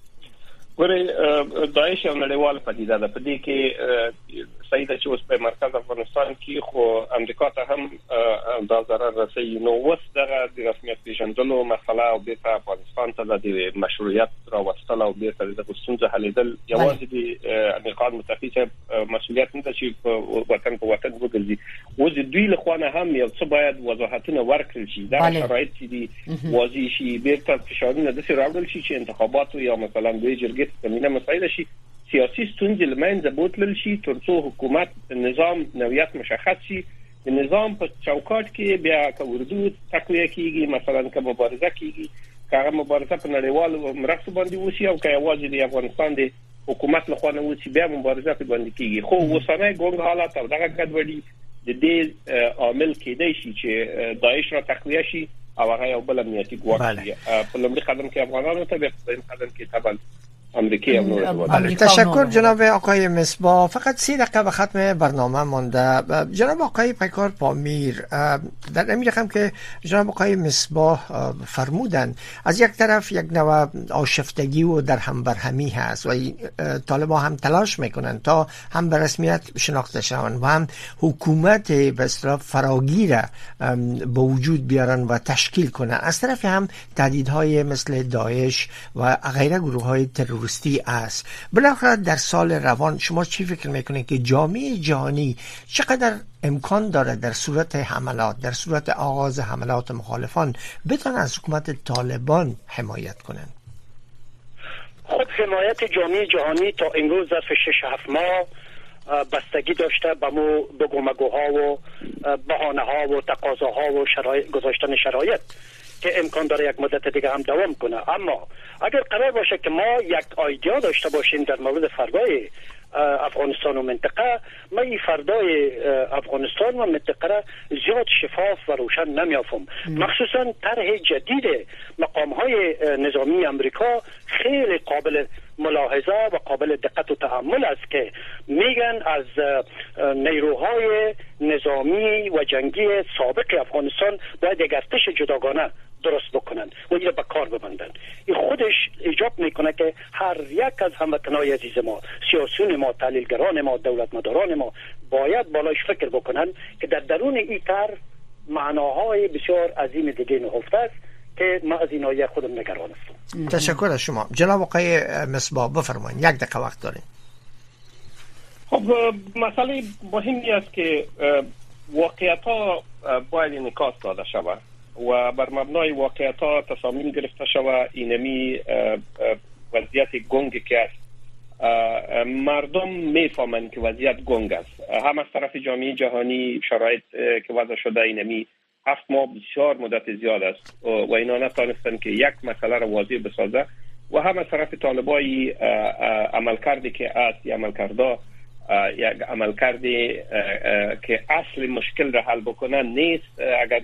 ګوره داعش یو نړیوال پدیده ده په دې کې سیده چې اوس په مرکز افغانستان کې خو امریکا ته هم دا ضرر رسي نو اوس دغه د رسمیت پیژندلو مسله او د افغانستان ته د مشروعیت راوستل او د ستونزې حلیدل یوازې د امریکا متفق مسؤلیت نه چې وطن په وطن وګرځي او د دوی له خوا نه هم یو څه باید وضاحتونه ورکړل شي دا شرایط چې دي واضح شي بیرته فشارونه د سره راوړل شي چې انتخابات یا مثلا د جرګې کمینه مسایل شي سیاسي ستونزې لمنځه بوتلل شي ترڅو حکومت نظام نوعیت مشخص شي د نظام په چوکاټ کې بیا که اردو تقویه کیږي مثلا که مبارزه کیږي که مبارزه په نړیوالو مرستو باندې وشي او که یوازې د افغانستان د حکومت له خوا نه وشي بیا مبارزه په باندې کیږي خو اوسنۍ ګونګ حالات او دغه ګډوډي د دې عامل کېدای شي چې داعش را تقویه شي او هغه یو بل امنیتي ګواښ دی په لومړي قدم کې افغانانو ته به په قدم کې طبعا امریکایی هم نور. تشکر جناب آقای مصباح. فقط سی دقیقه به ختم برنامه مانده. جناب آقای پیکار پامیر، در این رقم که جناب آقای مصباح فرمودن از یک طرف یک نوع آشفتگی و در هم برهمی هست و طالبان هم تلاش میکنن تا هم به رسمیت شناخته شوند و هم حکومت به اصطلاح فراگیر به وجود بیارن و تشکیل کنن. از طرف هم تهدیدهای مثل داعش و غیره گروه های تروریستی است. بالاخره در سال روان شما چی فکر میکنید که جامعه جهانی چقدر امکان داره در صورت حملات، در صورت آغاز حملات مخالفان بتوان از حکومت طالبان حمایت کنند؟ خود حمایت جامعه جهانی تا امروز ظرف شش هفت ماه بستگی داشته به مو بگومگوها و بهانه ها و تقاضاها و شرایط گذاشتن شرایط که امکان داره یک مدت دیگه هم دوام کنه. اما اگر قرار باشه که ما یک ایده داشته باشیم در مورد فردای افغانستان و منطقه، ما این فردای افغانستان و منطقه را زیاد شفاف و روشن نمیافم. مخصوصا طرح جدید مقام های نظامی امریکا خیلی قابل ملاحظه و قابل دقت و تأمل است که میگن از نیروهای نظامی و جنگی سابق افغانستان باید یک ارتش جداگانه درست بکنن و این به کار ببندن. این خودش ایجاب میکنه که هر یک از هموطنای عزیز ما، سیاسیون ما، تحلیلگران ما، دولتمداران ما باید بالاش فکر بکنن که در درون این طرح معناهای بسیار عظیم دیگه نهفته است که ما از این آیه خودم نگران هستم. تشکر از شما. جناب آقای مصباح بفرمایید، یک دقیقه وقت داریم. خب مسئله مهمی است که واقعیت‌ها باید انعکاس داده شود و بر مبنای واقعیت‌ها تصامیم گرفته شود. اینمی وضعیت گنگ که است، مردم میفهمند که وضعیت گنگ است. هم از طرف جامعه جهانی شرایط که وضع شده اینمی هفت ماه بسیار مدت زیاد است و اینا نتانستن که یک مسئله را واضح بسازه و هم از طرف طالبای عملکردی که است یا عملکردا یک عملکرد که اصل مشکل را حل بکنه نیست. اگر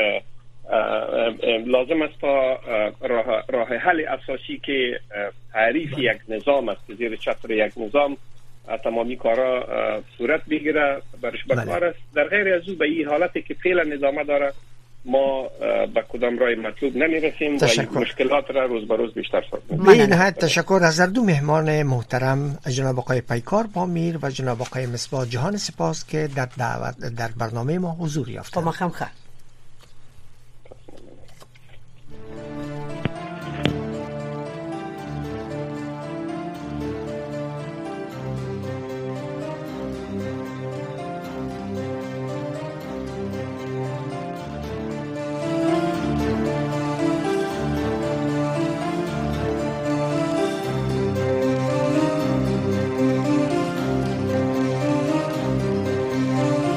لازم است تا راه, راه حل اساسی که تعریف یک نظام است که زیر چتر یک نظام تمامی کارا صورت بگیره برش بکار است. در غیر از او به این حالتی که فعلا ادامه داره ما به کدام راه مطلوب نمیرسیم و مشکلات را روز به روز بیشتر سازیم. به نهایت تشکر از هر دو مهمان محترم، جناب آقای پیکار پامیر و جناب آقای مصباح جهان. سپاس که در دعوت در برنامه ما حضور یافتند. با ما خیر.